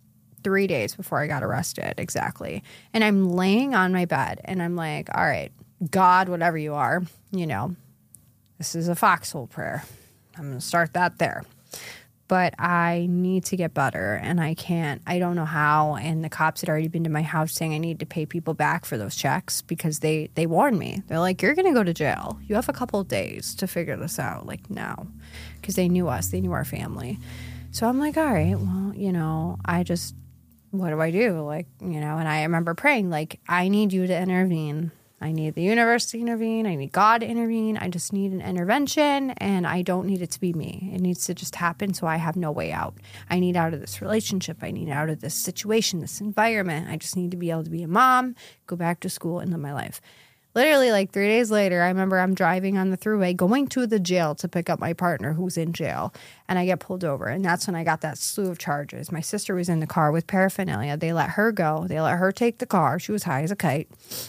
3 days before I got arrested, exactly. And I'm laying on my bed and I'm like, all right, God, whatever you are, you know, this is a foxhole prayer. I'm going to start that there. But I need to get better, and I can't. I don't know how. And the cops had already been to my house saying I need to pay people back for those checks because they warned me. They're like, you're going to go to jail. You have a couple of days to figure this out, like now, because they knew us. They knew our family. So I'm like, all right, well, you know, what do I do? Like, you know, and I remember praying, like, I need you to intervene. I need the universe to intervene. I need God to intervene. I just need an intervention, and I don't need it to be me. It needs to just happen so I have no way out. I need out of this relationship. I need out of this situation, this environment. I just need to be able to be a mom, go back to school, and live my life. Literally, like 3 days later, I remember I'm driving on the thruway going to the jail to pick up my partner who's in jail, and I get pulled over. And that's when I got that slew of charges. My sister was in the car with paraphernalia. They let her go. They let her take the car. She was high as a kite.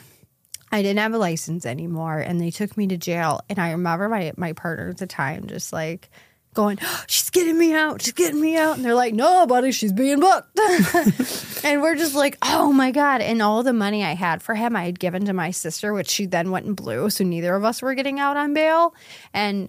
I didn't have a license anymore, and they took me to jail. And I remember my partner at the time just like going, oh, she's getting me out. She's getting me out. And they're like, no, buddy, she's being booked. And we're just like, oh, my God. And all the money I had for him, I had given to my sister, which she then went and blew. So neither of us were getting out on bail. And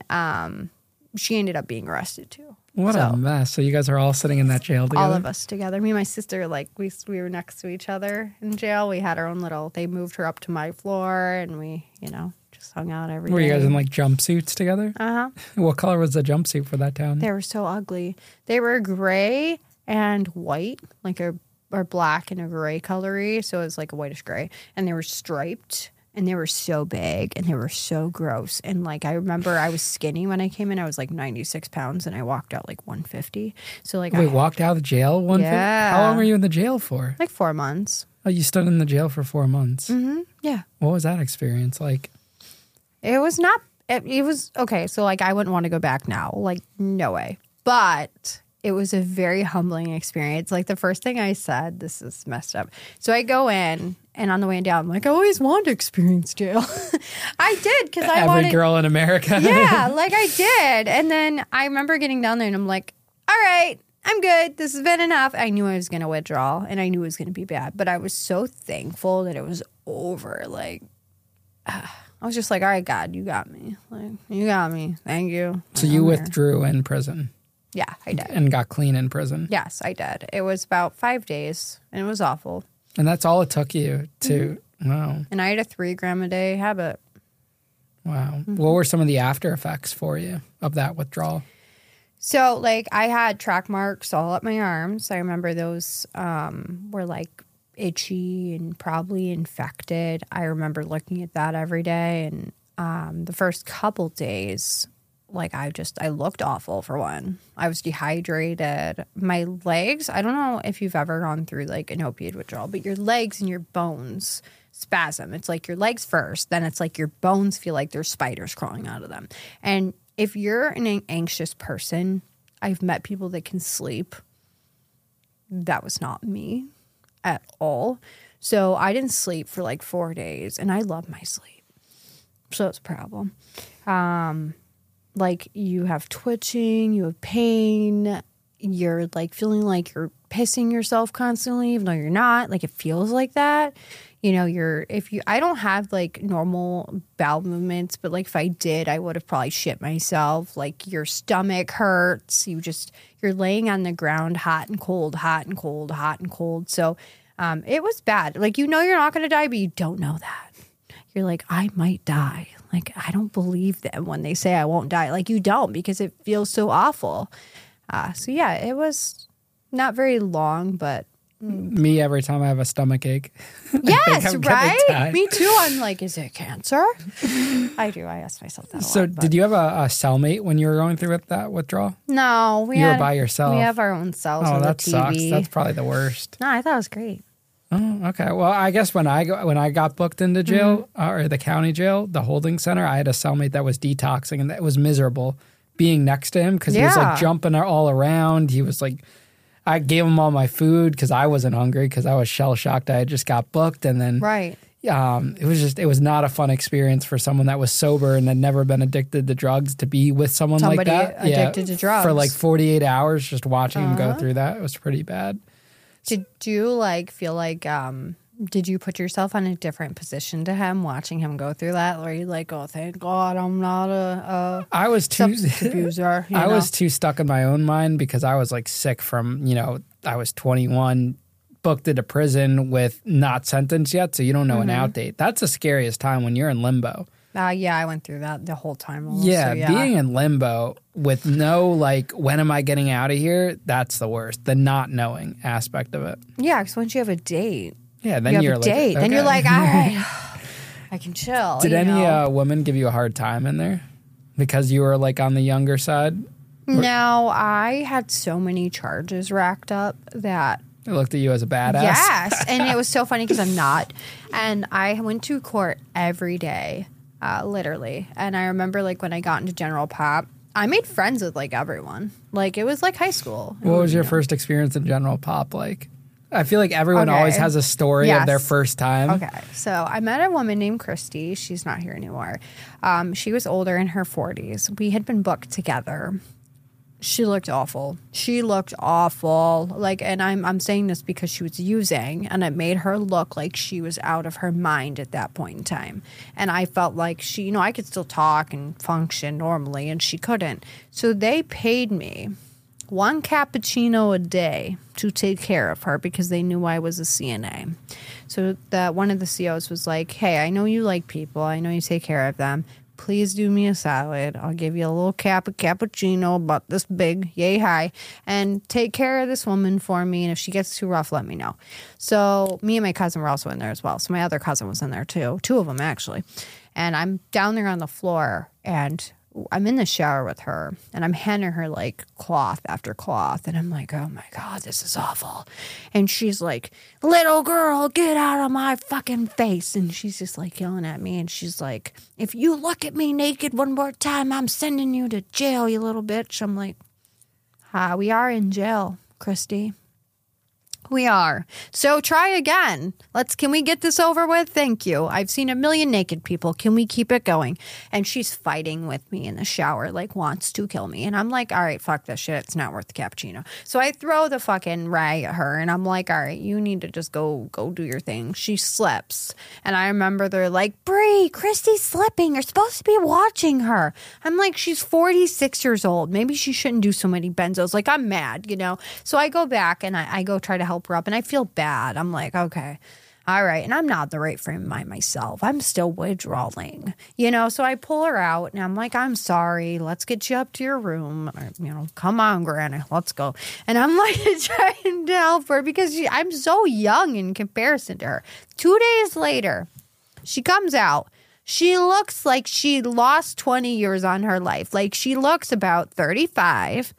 she ended up being arrested, too. What a mess. So you guys are all sitting in that jail together? All of us together. Me and my sister, like, we were next to each other in jail. We had our own they moved her up to my floor, and we, you know, just hung out every day. Were you guys in, like, jumpsuits together? Uh-huh. What color was the jumpsuit for that town? They were so ugly. They were gray and white, like or black and a gray colory, so it was like a whitish gray. And they were striped. And they were so big, and they were so gross. And, like, I remember I was skinny when I came in. I was, like, 96 pounds, and I walked out, like, 150. So, like, Wait, walked out of the jail 150? Yeah. How long were you in the jail for? Like 4 months. Oh, you stood in the jail for 4 months? Mm-hmm. Yeah. What was that experience like? It was not, it was, okay, so, like, I wouldn't want to go back now. Like, no way. But it was a very humbling experience. Like, the first thing I said, this is messed up. So I go in, and on the way down, I'm like, I always wanted to experience jail. I did, because I wanted. Every girl in America. Yeah, like I did. And then I remember getting down there, and I'm like, all right, I'm good. This has been enough. I knew I was going to withdraw and I knew it was going to be bad, but I was so thankful that it was over. Like, I was just like, all right, God, you got me. Like, you got me. Thank you. So you withdrew in prison? Yeah, I did. And got clean in prison? Yes, I did. It was about 5 days and it was awful. And that's all it took you to, wow. And I had a 3 gram a day habit. Wow. What were some of the after effects for you of that withdrawal? So, like, I had track marks all up my arms. I remember those were, like, itchy and probably infected. I remember looking at that every day. And the first couple days, like, I looked awful, for one. I was dehydrated. My legs, I don't know if you've ever gone through, like, an opiate withdrawal, but your legs and your bones spasm. It's like your legs first, then it's like your bones feel like there's spiders crawling out of them. And if you're an anxious person, I've met people that can sleep. That was not me at all. So I didn't sleep for like 4 days, and I love my sleep. So it's a problem. Like, you have twitching, you have pain, you're like feeling like you're pissing yourself constantly, even though you're not. Like, it feels like that. You know, I don't have like normal bowel movements, but like if I did, I would have probably shit myself. Like, your stomach hurts. You're laying on the ground, hot and cold, hot and cold, hot and cold. So it was bad. Like, you know, you're not going to die, but you don't know that. You're like, I might die. Like, I don't believe them when they say I won't die. Like, you don't, because it feels so awful. So yeah, it was not very long, but me every time I have a stomach ache. Yes, right? Me too. I'm like, is it cancer? I do. I ask myself that a lot. So did you have a cellmate when you were going through with that withdrawal? No. You were by yourself? We have our own cells. Oh, with that TV. sucks. That's probably the worst. No, I thought it was great. Oh, okay. Well, I guess when I got booked into jail, or the county jail, the holding center, I had a cellmate that was detoxing, and it was miserable being next to him because he was like jumping all around. He was like, I gave him all my food because I wasn't hungry because I was shell shocked. I had just got booked, and then it was not a fun experience for someone that was sober and had never been addicted to drugs to be with someone like that. Addicted to drugs for like 48 hours, just watching him go through that. It was pretty bad. Did you like feel like did you put yourself on a different position to him watching him go through that? Or are you like, oh, thank God I'm not I was too substance abuser? I was too stuck in my own mind because I was like sick from, I was 21, booked into prison with not sentenced yet, so you don't know an out date. That's the scariest time when you're in limbo. Yeah, I went through that the whole time. Almost, yeah, being in limbo with no, like, when am I getting out of here? That's the worst. The not knowing aspect of it. Yeah, because once you have a date. Yeah, then you're like, okay. Then you're like, all right, I can chill. Did any women give you a hard time in there because you were like on the younger side? No, I had so many charges racked up that I looked at you as a badass. Yes, and it was so funny because I'm not. And I went to court every day, literally. And I remember like when I got into General Pop, I made friends with like everyone. Like, it was like high school. What was your first experience in General Pop like? I feel like everyone always has a story of their first time. Okay. So I met a woman named Christy. She's not here anymore. She was older, in her 40s. We had been booked together. She looked awful. Like, and I'm saying this because she was using, and it made her look like she was out of her mind at that point in time. And I felt like she, I could still talk and function normally, and she couldn't. So they paid me 1 cappuccino a day to take care of her because they knew I was a CNA. So one of the COs was like, hey, I know you like people. I know you take care of them. Please do me a salad. I'll give you a little cappuccino about this big, yay high, and take care of this woman for me. And if she gets too rough, let me know. So me and my cousin were also in there as well. So my other cousin was in there too. 2 of them, actually. And I'm down there on the floor, and I'm in the shower with her, and I'm handing her like cloth after cloth, and I'm like, oh my God, this is awful. And she's like, little girl, get out of my fucking face. And she's just like yelling at me, and she's like, if you look at me naked one more time, I'm sending you to jail, you little bitch. I'm like, we are in jail, Christy. We are. So try again. Can we get this over with? Thank you. I've seen a million naked people. Can we keep it going? And she's fighting with me in the shower, like wants to kill me. And I'm like, all right, fuck this shit. It's not worth the cappuccino. So I throw the fucking rag at her and I'm like, all right, you need to just go do your thing. She slips. And I remember they're like, Bree, Christy's slipping. You're supposed to be watching her. I'm like, she's 46 years old. Maybe she shouldn't do so many benzos. Like, I'm mad, So I go back and I go try to help her up and I feel bad. I'm like, okay, all right. And I'm not in the right frame of mind myself. I'm still withdrawing, So I pull her out and I'm like, I'm sorry. Let's get you up to your room. Come on, Granny, let's go. And I'm like trying to help her because I'm so young in comparison to her. 2 days later, she comes out. She looks like she lost 20 years on her life. Like she looks about 35.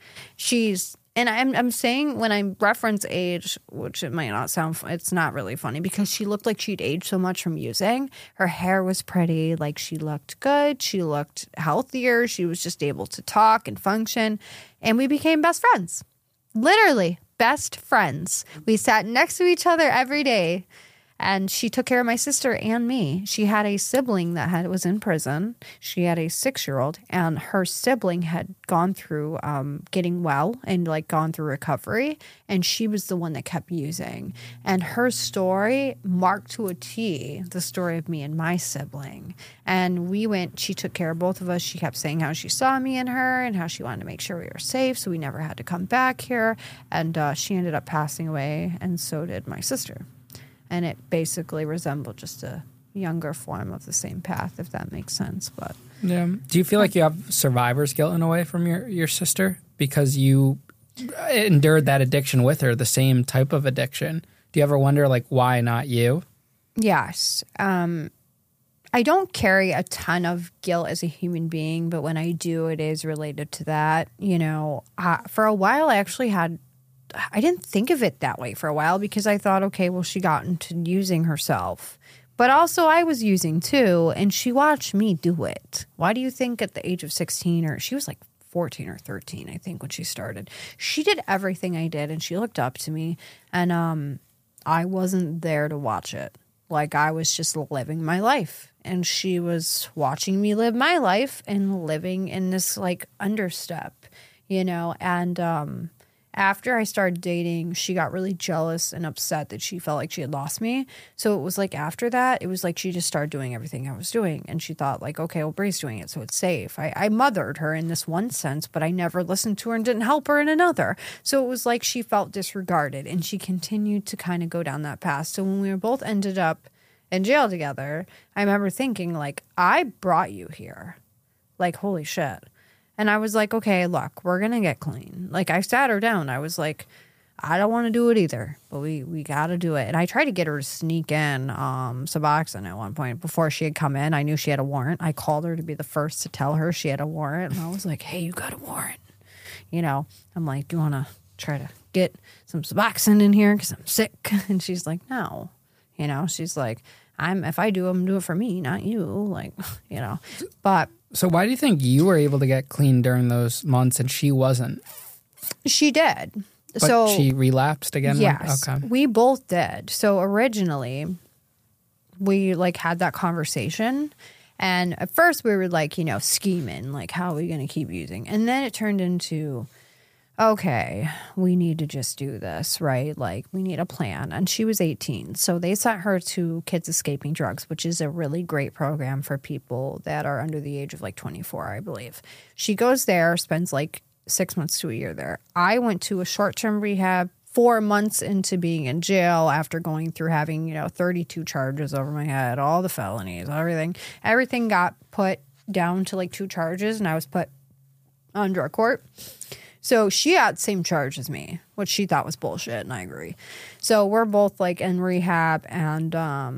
And I'm saying when I reference age, which it might not sound, it's not really funny because she looked like she'd aged so much from using. Her hair was pretty, like she looked good. She looked healthier. She was just able to talk and function. And we became best friends. Literally best friends. We sat next to each other every day. And she took care of my sister and me. She had a sibling that was in prison. She had a 6-year-old, and her sibling had gone through getting well and gone through recovery. And she was the one that kept using. And her story marked to a T the story of me and my sibling. And she took care of both of us. She kept saying how she saw me and her and how she wanted to make sure we were safe. So we never had to come back here. And she ended up passing away, and so did my sister. And it basically resembled just a younger form of the same path, if that makes sense. But yeah, do you feel like you have survivor's guilt in a way from your sister because you endured that addiction with her, the same type of addiction? Do you ever wonder why not you? Yes. I don't carry a ton of guilt as a human being, but when I do, it is related to that. For a while, I didn't think of it that way for a while because I thought, okay, well, she got into using herself. But also I was using too, and she watched me do it. Why do you think at the age of 16, or she was 14 or 13, I think, when she started, she did everything I did and she looked up to me, and I wasn't there to watch it. I was just living my life, and she was watching me live my life and living in this understep, and after I started dating, she got really jealous and upset that she felt like she had lost me. So it was after that, it was she just started doing everything I was doing. And she thought okay, well, Bree's doing it, so it's safe. I mothered her in this one sense, but I never listened to her and didn't help her in another. So it was she felt disregarded, and she continued to kind of go down that path. So when we were both ended up in jail together, I remember thinking I brought you here. Holy shit. And I was like, okay, look, we're going to get clean. I sat her down. I was like, I don't want to do it either, but we got to do it. And I tried to get her to sneak in Suboxone at one point before she had come in. I knew she had a warrant. I called her to be the first to tell her she had a warrant. And I was like, hey, you got a warrant. I'm like, do you want to try to get some Suboxone in here because I'm sick? And she's like, no. She's like, if I do, I'm going to do it for me, not you. But... So why do you think you were able to get clean during those months and she wasn't? She did. But she relapsed again? Yes, okay. We both did. So originally, we had that conversation. And at first we were scheming, how are we going to keep using? And then it turned into, okay, we need to just do this, right? We need a plan. And she was 18. So they sent her to Kids Escaping Drugs, which is a really great program for people that are under the age of 24, I believe. She goes there, spends 6 months to a year there. I went to a short-term rehab 4 months into being in jail after going through having, 32 charges over my head, all the felonies, everything. Everything got put down to 2 charges, and I was put on drug court. So she had the same charge as me, which she thought was bullshit, and I agree. So we're both in rehab, and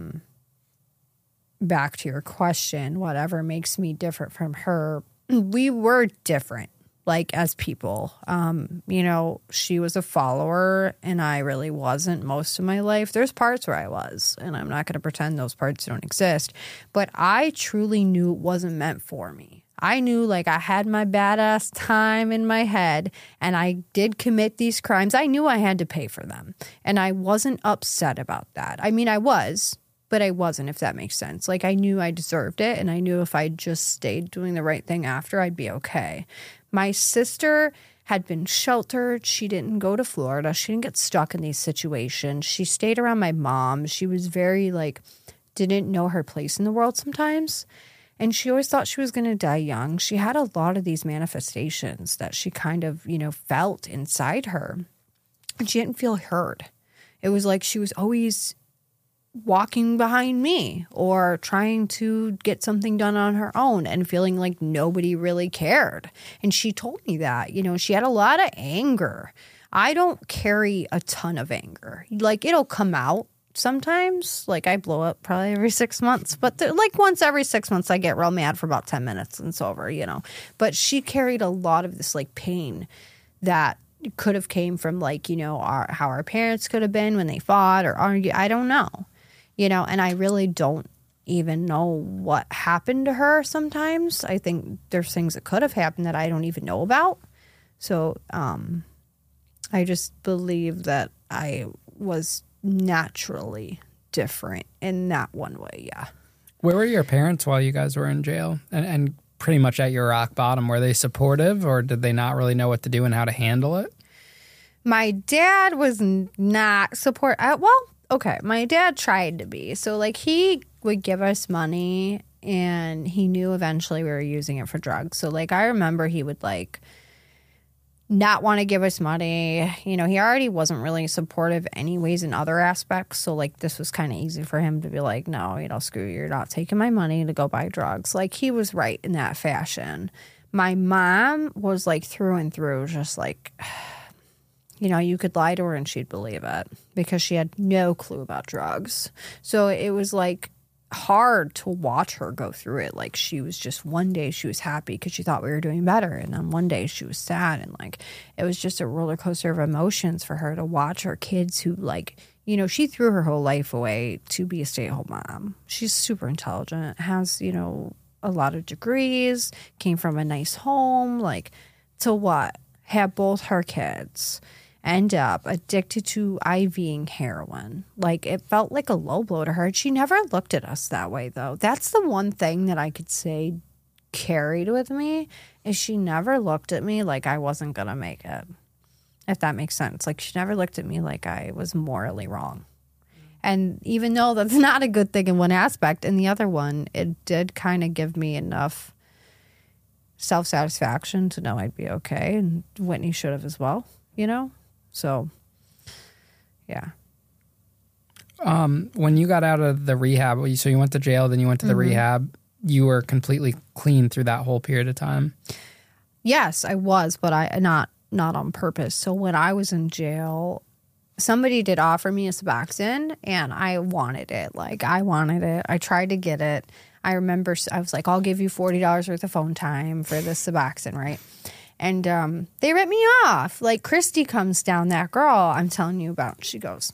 back to your question, whatever makes me different from her, we were different, as people. She was a follower, and I really wasn't most of my life. There's parts where I was, and I'm not going to pretend those parts don't exist, but I truly knew it wasn't meant for me. I knew like I had my badass time in my head and I did commit these crimes. I knew I had to pay for them. And I wasn't upset about that. I mean, I was, but I wasn't, if that makes sense. Like I knew I deserved it. And I knew if I just stayed doing the right thing after, I'd be okay. My sister had been sheltered. She didn't go to Florida. She didn't get stuck in these situations. She stayed around my mom. She was very like, didn't know her place in the world sometimes. And she always thought she was going to die young. She had a lot of these manifestations that she kind of, felt inside her. And she didn't feel heard. It was like she was always walking behind me or trying to get something done on her own and feeling like nobody really cared. And she told me that, she had a lot of anger. I don't carry a ton of anger. Like it'll come out sometimes. Like I blow up probably every 6 months, but like once every 6 months I get real mad for about 10 minutes and it's over, But she carried a lot of this like pain that could have came from like, how our parents could have been when they fought or argued. I don't know. And I really don't even know what happened to her sometimes. I think there's things that could have happened that I don't even know about. So I just believe that I was naturally different in that one way, yeah. Where were your parents while you guys were in jail? And pretty much at your rock bottom, were they supportive or did they not really know what to do and how to handle it? My dad was not okay, my dad tried to be. So, like, he would give us money, and he knew eventually we were using it for drugs. So, like, I remember he would, like, not want to give us money. He already wasn't really supportive anyways in other aspects. So, like, this was kind of easy for him to be like, no, screw you. You're not taking my money to go buy drugs. Like, he was right in that fashion. My mom was, like, through and through just, like... you could lie to her and she'd believe it because she had no clue about drugs. So it was like hard to watch her go through it. Like she was just one day she was happy because she thought we were doing better. And then one day she was sad. And like it was just a roller coaster of emotions for her to watch her kids who like, she threw her whole life away to be a stay-at-home mom. She's super intelligent, has, a lot of degrees, came from a nice home. Like to what? Have both her kids end up addicted to IVing heroin. Like it felt like a low blow to her. She never looked at us that way though. That's the one thing that I could say carried with me is she never looked at me like I wasn't gonna make it. If that makes sense. Like she never looked at me like I was morally wrong. And even though that's not a good thing in one aspect, in the other one, it did kind of give me enough self-satisfaction to know I'd be okay. And Whitney should have as well, So, yeah. When you got out of the rehab, so you went to jail, then you went to the rehab, you were completely clean through that whole period of time? Yes, I was, but not on purpose. So when I was in jail, somebody did offer me a Suboxone, and I wanted it. Like, I wanted it. I tried to get it. I remember I was like, I'll give you $40 worth of phone time for this Suboxone, right? And they ripped me off. Like, Christy comes down, that girl I'm telling you about. She goes,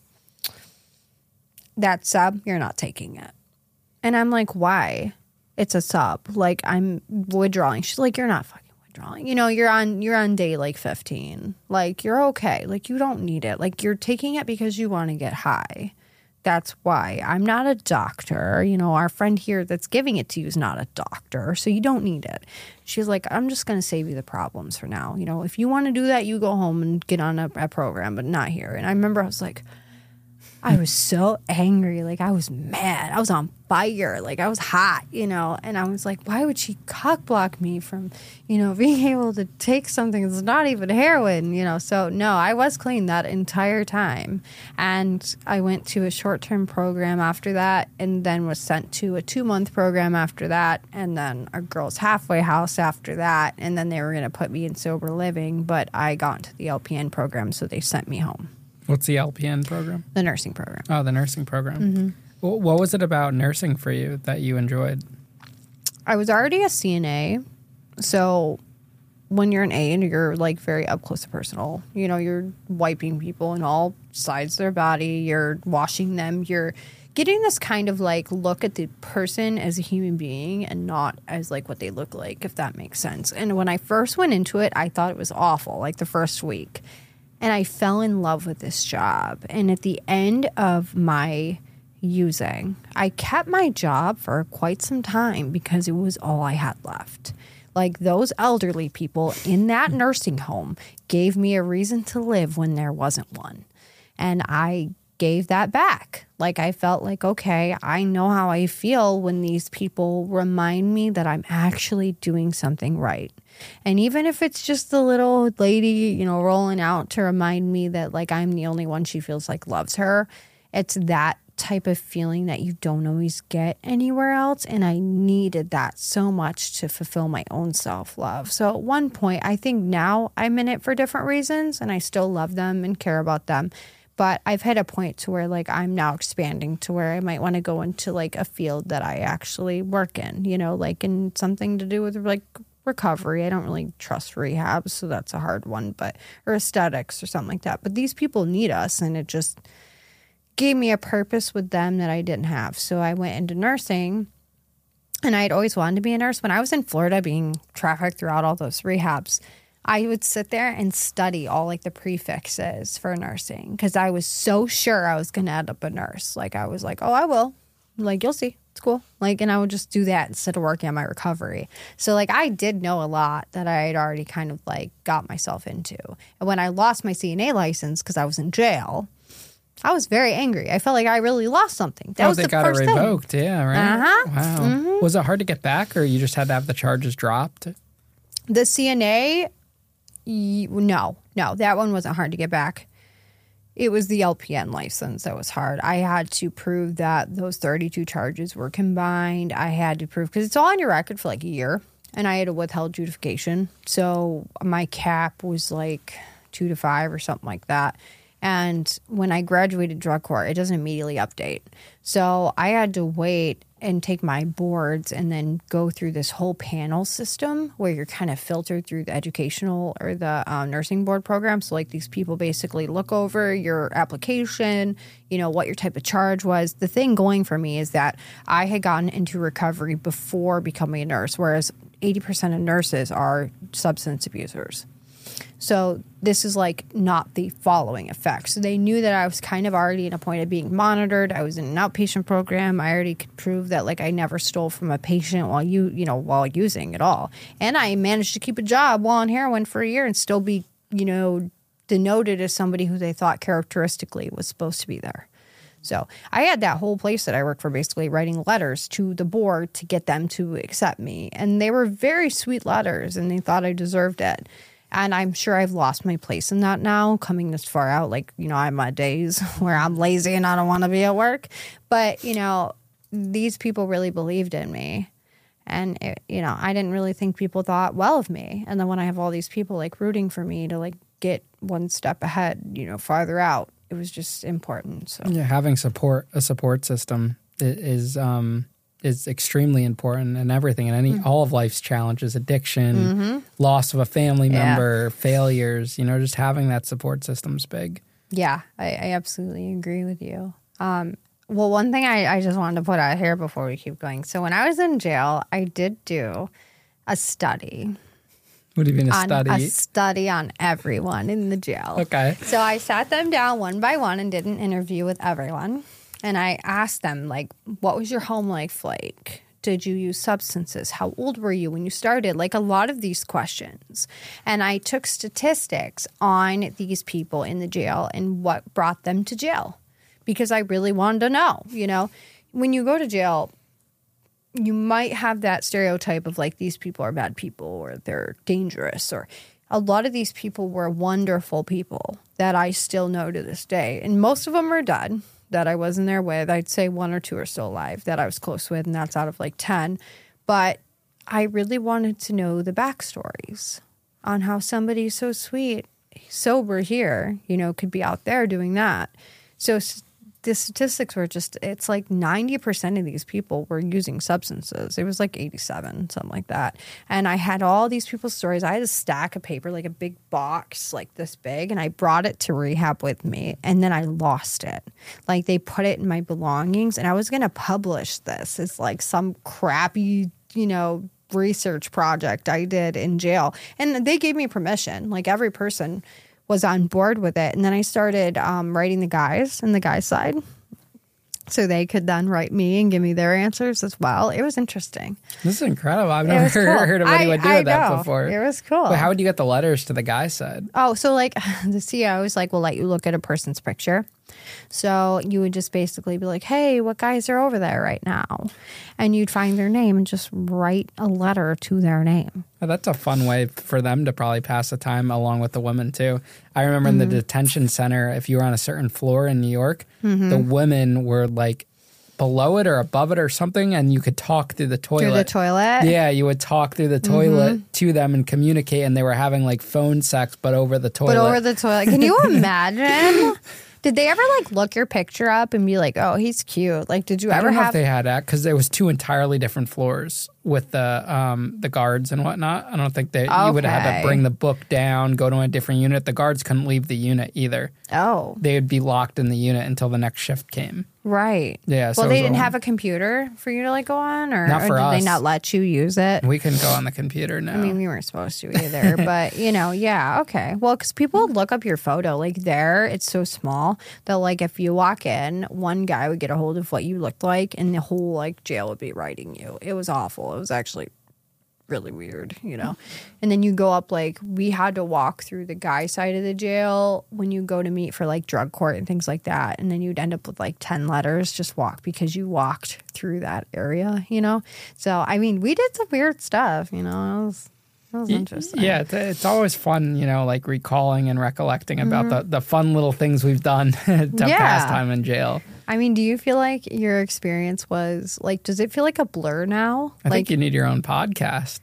that sub, you're not taking it. And I'm like, why? It's a sub. Like, I'm withdrawing. She's like, you're not fucking withdrawing. You're on day, like, 15. Like, you're okay. Like, you don't need it. Like, you're taking it because you want to get high. That's why. I'm not a doctor. Our friend here that's giving it to you is not a doctor, so you don't need it. She's like, I'm just going to save you the problems for now. If you want to do that, you go home and get on a program, but not here. And I remember I was like, I was so angry. Like, I was mad. I was on fire. Like, I was hot, and I was like, why would she cock block me from, being able to take something that's not even heroin, So, no, I was clean that entire time. And I went to a short-term program after that and then was sent to a 2-month program after that and then a girls' halfway house after that. And then they were going to put me in sober living, but I got into the LPN program, so they sent me home. What's the LPN program? The nursing program. Oh, the nursing program. What was it about nursing for you that you enjoyed? I was already a CNA, so when you're an aide, you're like very up close and personal. You know, you're wiping people in all sides of their body. You're washing them. You're getting this kind of like look at the person as a human being and not as like what they look like, if that makes sense. And when I first went into it, I thought it was awful, like the first week. And I fell in love with this job. And at the end of my using, I kept my job for quite some time because it was all I had left. Like those elderly people in that nursing home gave me a reason to live when there wasn't one. And I gave that back. Like I felt like, okay, I know how I feel when these people remind me that I'm actually doing something right. And even if it's just the little lady, you know, rolling out to remind me that like I'm the only one she feels like loves her, it's that type of feeling that you don't always get anywhere else. And I needed that so much to fulfill my own self-love. So at one point, I think now I'm in it for different reasons and I still love them and care about them. But I've hit a point to where like I'm now expanding to where I might want to go into like a field that I actually work in, you know, like in something to do with like recovery. I don't really trust rehab, so that's a hard one, but or aesthetics or something like that. But these people need us, and it just gave me a purpose with them that I didn't have. So I went into nursing, and I had always wanted to be a nurse. When I was in Florida being trafficked throughout all those rehabs, I would sit there and study all like the prefixes for nursing because I was so sure I was going to end up a nurse. Like I was like, oh, I will. Like, you'll see. It's cool. Like, and I would just do that instead of working on my recovery. So like I did know a lot that I had already kind of like got myself into. And when I lost my CNA license because I was in jail, I was very angry. I felt like I really lost something. That was they the got first it revoked. thing. Yeah, right. Uh-huh. Wow. Mm-hmm. Was it hard to get back, or you just had to have the charges dropped? The CNA, no, that one wasn't hard to get back. It was the LPN license that was hard. I had to prove that those 32 charges were combined. I had to prove, because it's all on your record for like a year, and I had a withheld adjudication. So my cap was like 2 to 5 or something like that. And when I graduated drug court, it doesn't immediately update. So I had to wait and take my boards and then go through this whole panel system where you're kind of filtered through the educational or the nursing board program. So like these people basically look over your application, you know, what your type of charge was. The thing going for me is that I had gotten into recovery before becoming a nurse, whereas 80% of nurses are substance abusers. So this is like not the following effect. So they knew that I was kind of already at a point of being monitored. I was in an outpatient program. I already could prove that like I never stole from a patient while while using at all. And I managed to keep a job while on heroin for a year and still be, denoted as somebody who they thought characteristically was supposed to be there. So I had that whole place that I worked for basically writing letters to the board to get them to accept me. And they were very sweet letters and they thought I deserved it. And I'm sure I've lost my place in that now, coming this far out. Like, I have my days where I'm lazy and I don't want to be at work. But, these people really believed in me. And, I didn't really think people thought well of me. And then when I have all these people, like, rooting for me to, like, get one step ahead, farther out, it was just important. So yeah, having a support system is extremely important in everything, and all of life's challenges, addiction, loss of a family member, failures, just having that support system's big. Yeah, I absolutely agree with you. Well, one thing I just wanted to put out here before we keep going. So when I was in jail, I did do a study. What do you mean a study? A study on everyone in the jail. Okay. So I sat them down one by one and did an interview with everyone. And I asked them, like, what was your home life like? Did you use substances? How old were you when you started? Like a lot of these questions. And I took statistics on these people in the jail and what brought them to jail. Because I really wanted to know, When you go to jail, you might have that stereotype of like these people are bad people or they're dangerous. Or a lot of these people were wonderful people that I still know to this day. And most of them are dead. That I wasn't there with. I'd say 1 or 2 are still alive that I was close with, and that's out of like 10. But I really wanted to know the backstories on how somebody so sweet, sober here, could be out there doing that. So the statistics were just, it's like 90% of these people were using substances. It was like 87, something like that. And I had all these people's stories. I had a stack of paper, like a big box, like this big, and I brought it to rehab with me. And then I lost it. Like they put it in my belongings, and I was going to publish this. It's like some crappy, research project I did in jail. And they gave me permission. Like every person was on board with it. And then I started writing the guys and the guys' side, so they could then write me and give me their answers as well. It was interesting. This is incredible. I've never heard of anyone doing that before. It was cool. But how would you get the letters to the guy's side? Oh, so like the CEO was like, we'll let you look at a person's picture. So you would just basically be like, hey, what guys are over there right now? And you'd find their name and just write a letter to their name. Oh, that's a fun way for them to probably pass the time along with the women too. I remember in the detention center, if you were on a certain floor in New York, the women were like below it or above it or something, and you could talk through the toilet. Through the toilet? Yeah, you would talk through the toilet to them and communicate, and they were having like phone sex, but over the toilet. But over the toilet. Can you imagine? Did they ever like look your picture up and be like, "Oh, he's cute"? Like, did you ever I don't know have? If they had that because there was two entirely different floors with the guards and whatnot. I don't think you would have had to bring the book down, go to a different unit. The guards couldn't leave the unit either. Oh, they would be locked in the unit until the next shift came. Right. Yeah. Well, they didn't have a computer for you to like go on, or not for did us. they not let you use it? We couldn't go on the computer. No. I mean, we weren't supposed to either, but yeah, okay. Well, because people would look up your photo, like it's so small that like if you walk in, one guy would get a hold of what you looked like, and the whole like jail would be writing you. It was awful. It was actually really weird, And then you go up, like we had to walk through the guy side of the jail when you go to meet for like drug court and things like that, and then you'd end up with like 10 letters just because you walked through that area, So I mean, we did some weird stuff, it was interesting. Yeah, it's always fun, like recalling and recollecting about the fun little things we've done to pass time in jail. I mean, do you feel like your experience was like, does it feel like a blur now? I think you need your own podcast.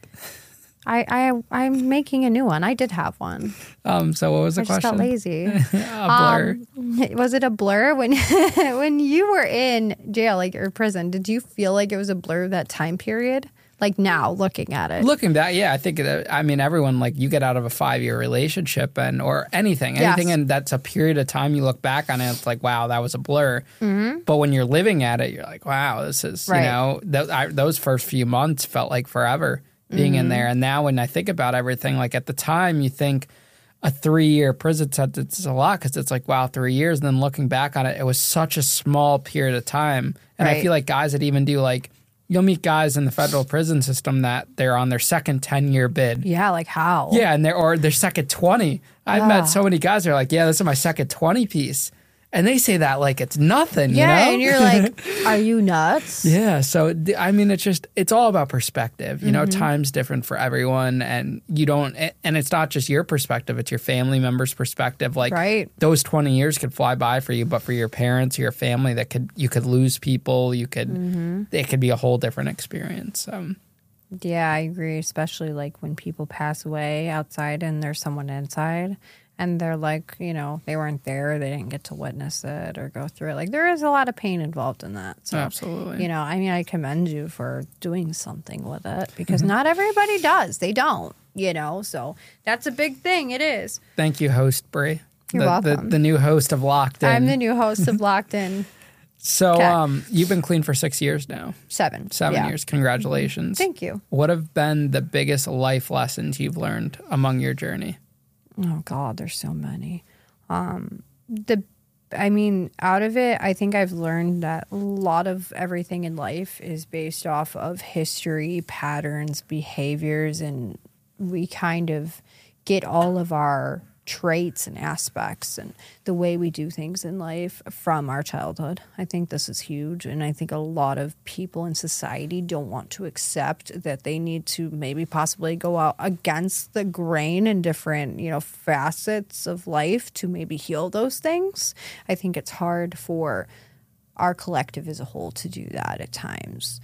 I'm making a new one. I did have one. So what was the I question? just got lazy. A blur. Was it a blur when when you were in jail, like or prison? Did you feel like it was a blur that time period? Like now, looking at it. Looking back, yeah, I think, everyone, like, you get out of a 5-year relationship or anything, and that's a period of time you look back on it, it's like, wow, that was a blur. Mm-hmm. But when you're living at it, you're like, wow, this is, those first few months felt like forever being in there. And now when I think about everything, like at the time, you think a 3-year prison sentence is a lot because it's like, wow, 3 years. And then looking back on it, it was such a small period of time. And I feel like guys that even do like, you'll meet guys in the federal prison system that they're on their second 10-year bid. Yeah, like how? Yeah, and their second 20. I've met so many guys that are like, yeah, this is my second 20 piece. And they say that like it's nothing, and you're like, are you nuts? Yeah, so I mean, it's all about perspective. Time's different for everyone, and and it's not just your perspective; it's your family members' perspective. Like, those 20 years could fly by for you, but for your parents, your family, you could lose people. It could be a whole different experience. Yeah, I agree. Especially like when people pass away outside and there's someone inside. And they're like, they weren't there. They didn't get to witness it or go through it. Like, there is a lot of pain involved in that. So, absolutely. I mean, I commend you for doing something with it because not everybody does. They don't, So that's a big thing. It is. Thank you, host Brie. You're welcome. The new host of Locked In. I'm the new host of Locked In. So you've been clean for 6 years now. 7 years. Congratulations. Thank you. What have been the biggest life lessons you've learned among your journey? Oh God, there's so many. Out of it, I think I've learned that a lot of everything in life is based off of history, patterns, behaviors, and we kind of get all of our traits and aspects and the way we do things in life from our childhood. I think this is huge, and I think a lot of people in society don't want to accept that they need to maybe possibly go out against the grain in different, facets of life to maybe heal those things. I think it's hard for our collective as a whole to do that at times.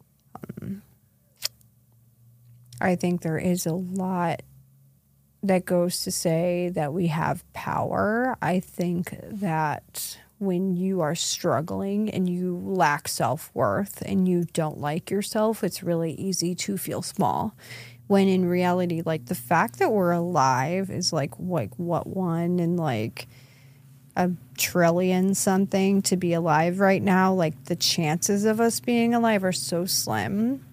I think there is a lot that goes to say that we have power. I think that when you are struggling and you lack self-worth and you don't like yourself, it's really easy to feel small. When in reality, like, the fact that we're alive is like what, one in like a trillion something to be alive right now. Like, the chances of us being alive are so slim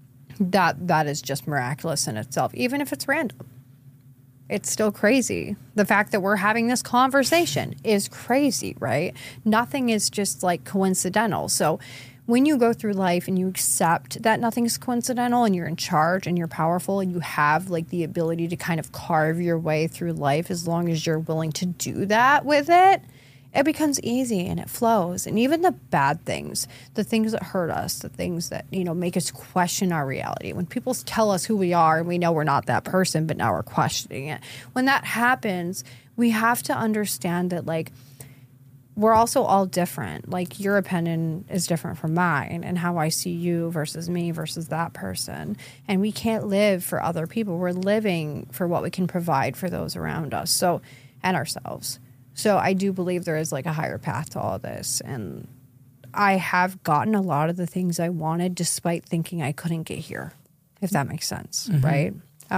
that is just miraculous in itself, even if it's random. It's still crazy. The fact that we're having this conversation is crazy, right? Nothing is just like coincidental. So when you go through life and you accept that nothing's coincidental and you're in charge and you're powerful and you have like the ability to kind of carve your way through life, as long as you're willing to do that with it, it becomes easy and it flows. And even the bad things, the things that hurt us, the things that, you know, make us question our reality. When people tell us who we are and we know we're not that person, but now we're questioning it. When that happens, we have to understand that, like, we're also all different. Like, your opinion is different from mine, and how I see you versus me versus that person. And we can't live for other people. We're living for what we can provide for those around us, so, and ourselves. So I do believe there is like a higher path to all this. And I have gotten a lot of the things I wanted despite thinking I couldn't get here, if that makes sense, right?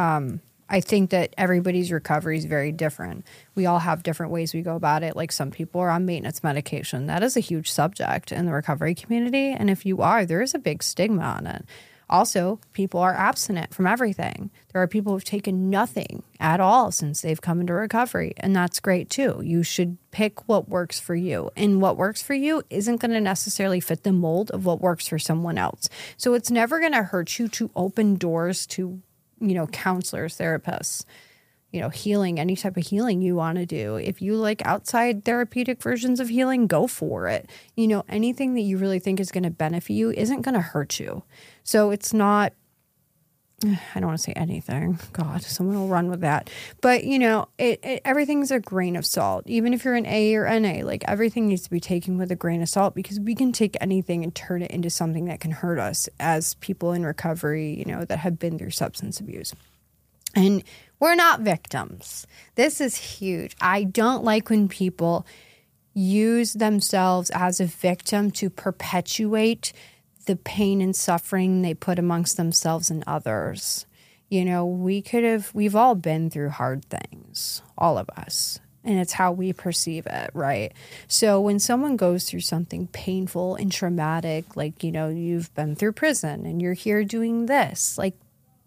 I think that everybody's recovery is very different. We all have different ways we go about it. Like, some people are on maintenance medication. That is a huge subject in the recovery community. And if you are, there is a big stigma on it. Also, people are abstinent from everything. There are people who've taken nothing at all since they've come into recovery, and that's great too. You should pick what works for you, and what works for you isn't going to necessarily fit the mold of what works for someone else. So it's never going to hurt you to open doors to, you know, counselors, therapists, you know, healing, any type of healing you want to do. If you like outside therapeutic versions of healing, go for it. You know, anything that you really think is going to benefit you isn't going to hurt you. So it's not, I don't want to say anything. God, someone will run with that. But, you know, everything's a grain of salt. Even if you're an A or NA, like, everything needs to be taken with a grain of salt, because we can take anything and turn it into something that can hurt us as people in recovery, you know, that have been through substance abuse. And we're not victims. This is huge. I don't like when people use themselves as a victim to perpetuate the pain and suffering they put amongst themselves and others. You know, we've all been through hard things, all of us. And it's how we perceive it, right? So when someone goes through something painful and traumatic, like, you know, you've been through prison and you're here doing this, like,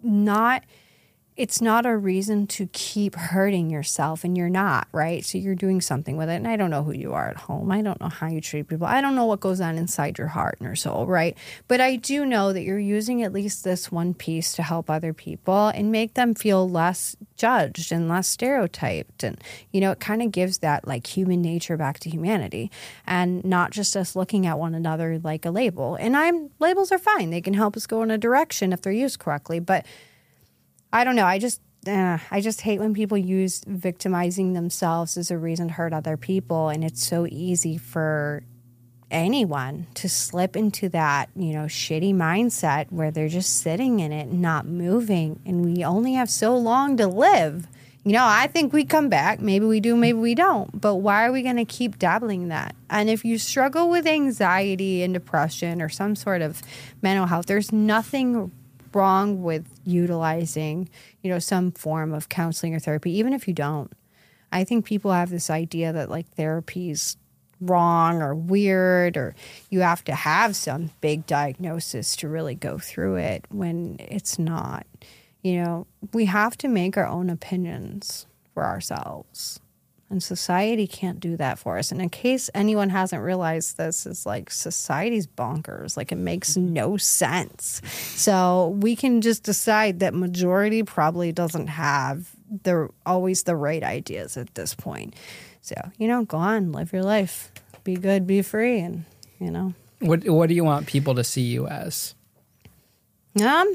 it's not a reason to keep hurting yourself, and you're not, right? So you're doing something with it. And I don't know who you are at home. I don't know how you treat people. I don't know what goes on inside your heart and your soul, right? But I do know that you're using at least this one piece to help other people and make them feel less judged and less stereotyped. And, you know, it kind of gives that like human nature back to humanity, and not just us looking at one another like a label. And labels are fine. They can help us go in a direction if they're used correctly. But I don't know. I just hate when people use victimizing themselves as a reason to hurt other people. And it's so easy for anyone to slip into that, you know, shitty mindset where they're just sitting in it and not moving. And we only have so long to live. You know, I think we come back. Maybe we do, maybe we don't. But why are we going to keep dabbling in that? And if you struggle with anxiety and depression or some sort of mental health, there's nothing wrong with utilizing, you know, some form of counseling or therapy, even if you don't. I think people have this idea that like therapy's wrong or weird, or you have to have some big diagnosis to really go through it, when it's not. You know, we have to make our own opinions for ourselves. And society can't do that for us. And in case anyone hasn't realized this, is like society's bonkers. Like, it makes no sense. So we can just decide that majority probably doesn't have always the right ideas at this point. So, you know, go on, live your life. Be good, be free, and, you know. What do you want people to see you as? I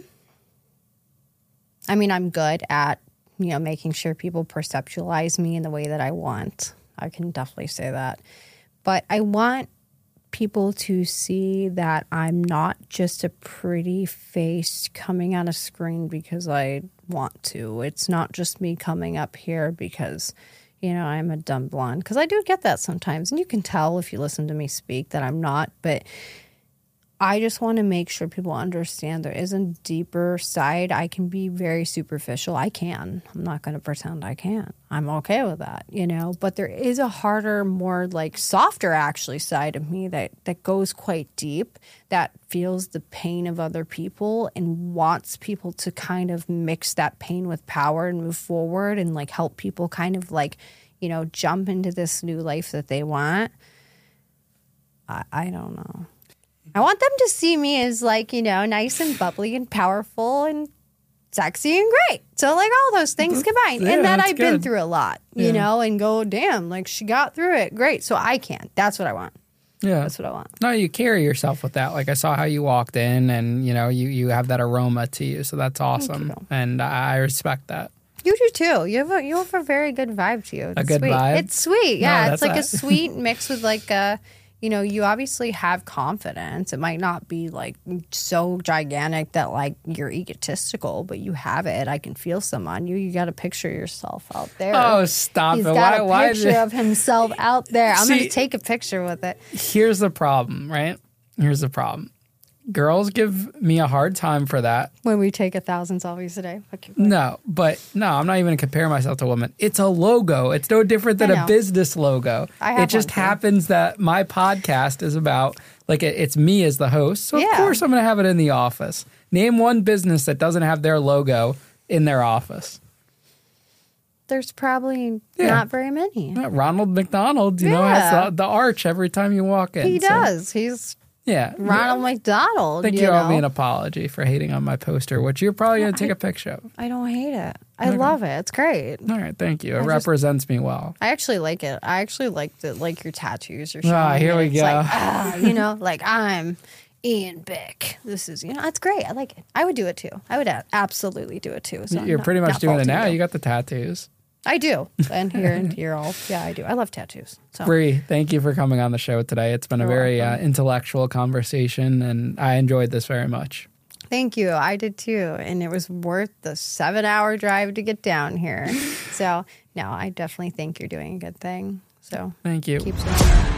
mean, I'm good at, you know, making sure people perceptualize me in the way that I want. I can definitely say that. But I want people to see that I'm not just a pretty face coming on a screen because I want to. It's not just me coming up here because, I'm a dumb blonde. Because I do get that sometimes. And you can tell if you listen to me speak that I'm not. But I just want to make sure people understand there is a deeper side. I can be very superficial. I can. I'm not going to pretend I can't. I'm okay with that, But there is a harder, more like softer actually side of me that goes quite deep, that feels the pain of other people and wants people to kind of mix that pain with power and move forward and like help people kind of like, jump into this new life that they want. I don't know. I want them to see me as like, nice and bubbly and powerful and sexy and great. So like all those things combined. And that I've been through a lot, and go, damn, like she got through it. Great. So I can. That's what I want. Yeah. That's what I want. No, you carry yourself with that. Like I saw how you walked in and, you have that aroma to you. So that's awesome. And I respect that. You do too. You have a very good vibe to you. It's a good sweet. vibe? It's sweet. Yeah. No, it's like a sweet mix with like a... you obviously have confidence. It might not be like so gigantic that like you're egotistical, but you have it. I can feel some on you. You got to picture yourself out there. Oh, stop He's it. got a picture of himself out there. I'm going to take a picture with it. Here's the problem, right? Here's the problem. Girls give me a hard time for that. When we take 1,000 selfies a day. No, I'm not even going to compare myself to a woman. It's a logo. It's no different than a business logo. It just happens that my podcast is about, like, it's me as the host. So, of course, I'm going to have it in the office. Name one business that doesn't have their logo in their office. There's probably not very many. Ronald McDonald, has the arch every time you walk in. He does. He's... Yeah. Ronald McDonald. I think you owe me an apology for hating on my poster, which you're probably going to take a picture of. I don't hate it. I love it. It's great. All right. Thank you. It represents me well. I actually like it. I actually like your tattoos. Here we go. Like, like I'm Ian Bick. This is, it's great. I like it. I would do it too. I would absolutely do it too. So you're pretty much doing it now. You got the tattoos. I do. And here all. Yeah, I do. I love tattoos. So. Bree, thank you for coming on the show today. It's been a very intellectual conversation, and I enjoyed this very much. Thank you. I did too. And it was worth the 7-hour drive to get down here. So, no, I definitely think you're doing a good thing. So, thank you. Keep